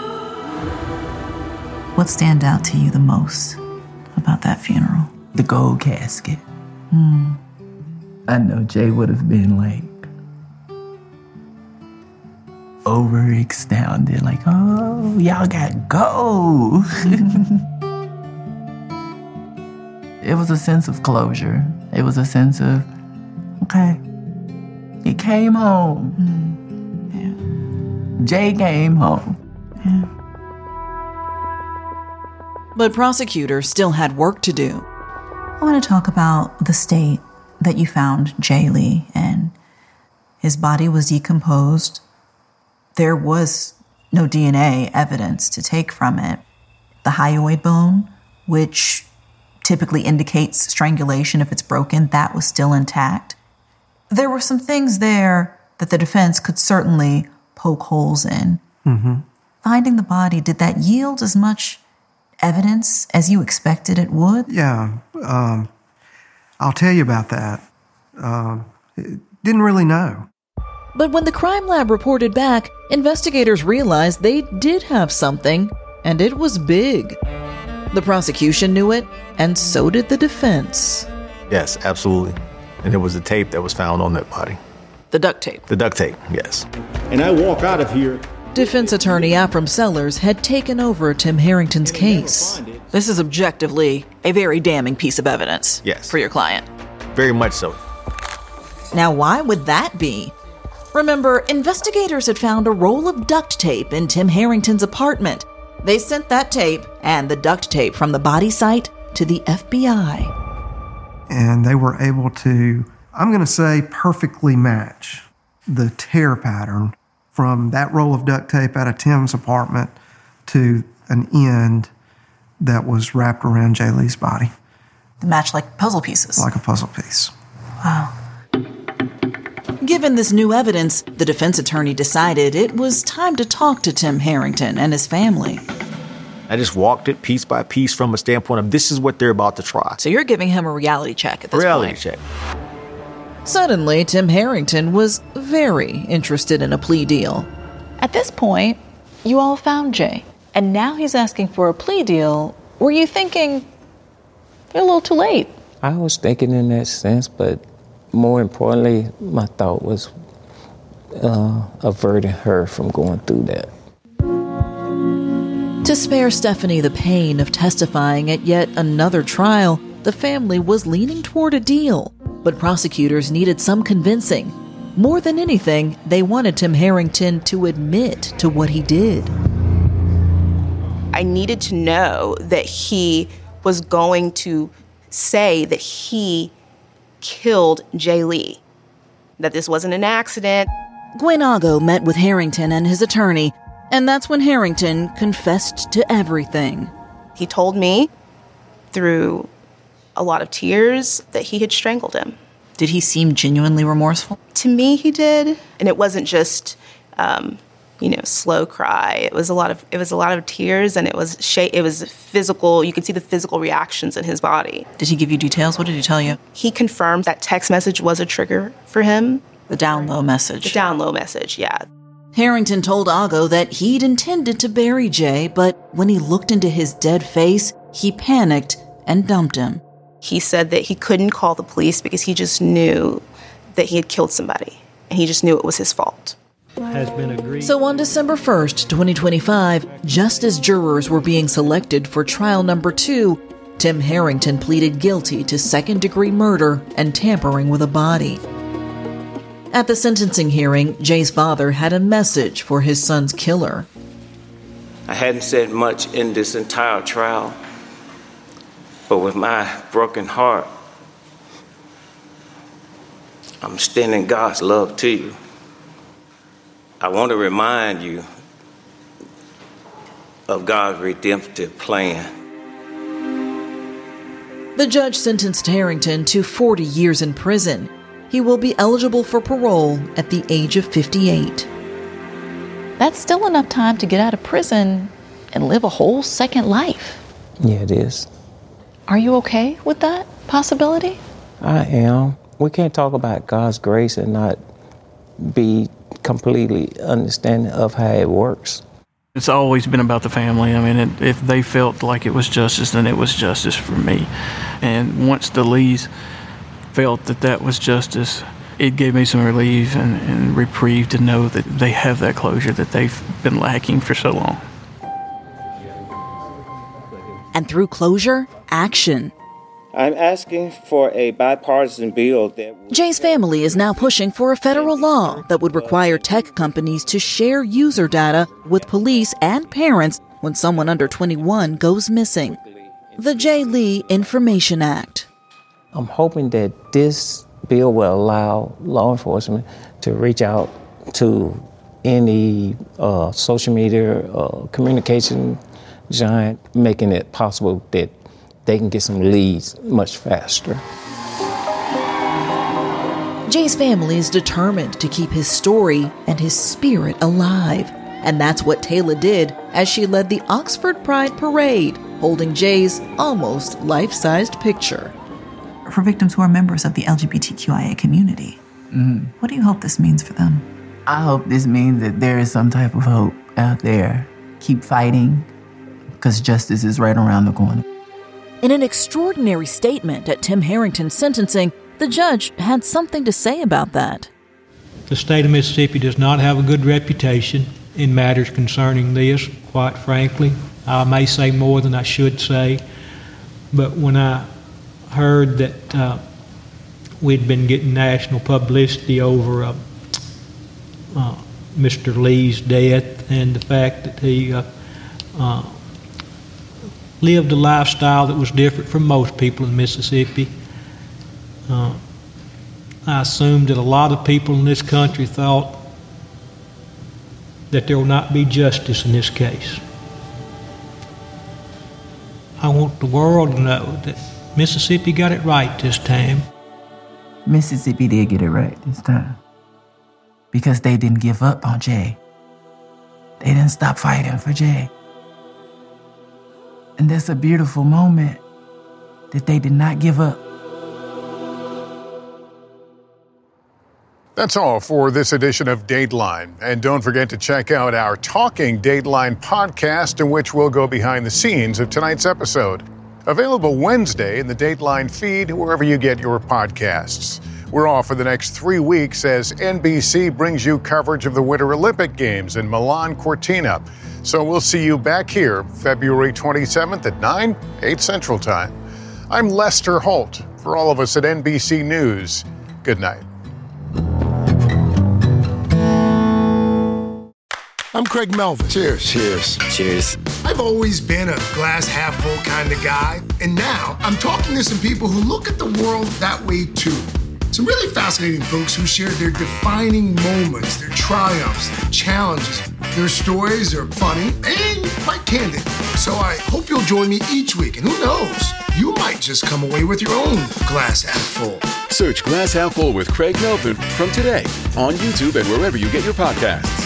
V: What stand out to you the most about that funeral?
G: The gold casket. I know Jay would have been like overextended, like, oh, y'all got gold. It was a sense of closure. It was a sense of, okay, he came home. Yeah. Jay came home.
V: Yeah. But prosecutors still had work to do. I want to talk about the state that you found Jay Lee in. His body was decomposed. There was no DNA evidence to take from it. The hyoid bone, which typically indicates strangulation if it's broken, that was still intact. There were some things there that the defense could certainly poke holes in. Finding the body, did that yield as much evidence as you expected it would?
Q: Yeah, I'll tell you about that. Didn't really know.
V: But when the crime lab reported back, investigators realized they did have something, and it was big. The prosecution knew it, and so did the defense.
E: Yes, absolutely. And there was a tape that was found on that body.
V: The duct tape.
E: The duct tape, yes.
L: And I walk out of here.
V: Defense attorney Afram Sellers had taken over Tim Harrington's case. This is objectively a very damning piece of evidence.
E: Yes.
V: For your client.
E: Very much so.
V: Now, why would that be? Remember, investigators had found a roll of duct tape in Tim Harrington's apartment. They sent that tape and the duct tape from the body site to the FBI.
Q: And they were able to, I'm going to say, perfectly match the tear pattern from that roll of duct tape out of Tim's apartment to an end that was wrapped around Jay Lee's body.
V: The match like puzzle pieces.
Q: Like a puzzle piece.
V: Wow. Given this new evidence, the defense attorney decided it was time to talk to Tim Harrington and his family.
E: I just walked it piece by piece from a standpoint of this is what they're about to try.
V: So you're giving him a reality check at this
E: reality
V: point.
E: check.
V: Suddenly, Tim Harrington was very interested in a plea deal. At this point, you all found Jay, and now he's asking for a plea deal. Were you thinking, you're a little too late?
C: I was thinking in that sense, but more importantly, my thought was averting her from going through that.
V: To spare Stephanie the pain of testifying at yet another trial, the family was leaning toward a deal, but prosecutors needed some convincing. More than anything, they wanted Tim Harrington to admit to what he did.
P: I needed to know that he was going to say that he killed Jay Lee, that this wasn't an accident.
V: Gwenago met with Harrington and his attorney, and that's when Harrington confessed to everything.
P: He told me through a lot of tears that he had strangled him.
V: Did he seem genuinely remorseful?
P: To me, he did, and it wasn't just slow cry. It was a lot of tears, and it was physical. You could see the physical reactions in his body.
V: Did he give you details? What did he tell you?
P: He confirmed that text message was a trigger for him.
V: The down low message.
P: The down low message, yeah.
V: Harrington told Ago that he'd intended to bury Jay, but when he looked into his dead face, he panicked and dumped him.
P: He said that he couldn't call the police because he just knew that he had killed somebody, and he just knew it was his fault.
H: Has been agreed.
V: So on December 1st, 2025, just as jurors were being selected for trial number 2, Tim Harrington pleaded guilty to second-degree murder and tampering with a body. At the sentencing hearing, Jay's father had a message for his son's killer.
R: I hadn't said much in this entire trial, but with my broken heart, I'm extending God's love to you. I want to remind you of God's redemptive plan.
V: The judge sentenced Harrington to 40 years in prison. He will be eligible for parole at the age of 58. That's still enough time to get out of prison and live a whole second life.
C: Yeah, it is.
V: Are you okay with that possibility?
C: I am. We can't talk about God's grace and not be completely understanding of how it works.
O: It's always been about the family. I mean, if they felt like it was justice, then it was justice for me. And once the Lees felt that that was justice, it gave me some relief and reprieve to know that they have that closure that they've been lacking for so long.
V: And through closure, action.
R: I'm asking for a bipartisan bill that...
V: Jay's family is now pushing for a federal law that would require tech companies to share user data with police and parents when someone under 21 goes missing. The Jay Lee Information Act.
C: I'm hoping that this bill will allow law enforcement to reach out to any social media communication giant, making it possible that they can get some leads much faster.
V: Jay's family is determined to keep his story and his spirit alive. And that's what Taylor did as she led the Oxford Pride Parade, holding Jay's almost life-sized picture.
M: For victims who are members of the LGBTQIA community, what do you hope this means for them?
G: I hope this means that there is some type of hope out there. Keep fighting, because justice is right around the corner.
V: In an extraordinary statement at Tim Harrington's sentencing, the judge had something to say about that.
H: The state of Mississippi does not have a good reputation in matters concerning this, quite frankly. I may say more than I should say, but when I heard that we'd been getting national publicity over Mr. Lee's death and the fact that he lived a lifestyle that was different from most people in Mississippi, I assumed that a lot of people in this country thought that there will not be justice in this case. I want the world to know that Mississippi got it right this time.
G: Mississippi did get it right this time. Because they didn't give up on Jay. They didn't stop fighting for Jay. And that's a beautiful moment that they did not give up.
T: That's all for this edition of Dateline. And don't forget to check out our Talking Dateline podcast, in which we'll go behind the scenes of tonight's episode. Available Wednesday in the Dateline feed, wherever you get your podcasts. We're off for the next 3 weeks as NBC brings you coverage of the Winter Olympic Games in Milan Cortina. So we'll see you back here February 27th at 9, 8 Central Time. I'm Lester Holt. For all of us at NBC News, good night.
U: I'm Craig Melvin.
W: Cheers. Cheers.
U: Cheers.
F: I've always been a glass half full kind of guy, and now I'm talking to some people who look at the world that way too. Some really fascinating folks who share their defining moments, their triumphs, their challenges. Their stories are funny and quite candid. So I hope you'll join me each week, and who knows, you might just come away with your own glass half full.
S: Search Glass Half Full with Craig Melvin from today on YouTube and wherever you get your podcasts.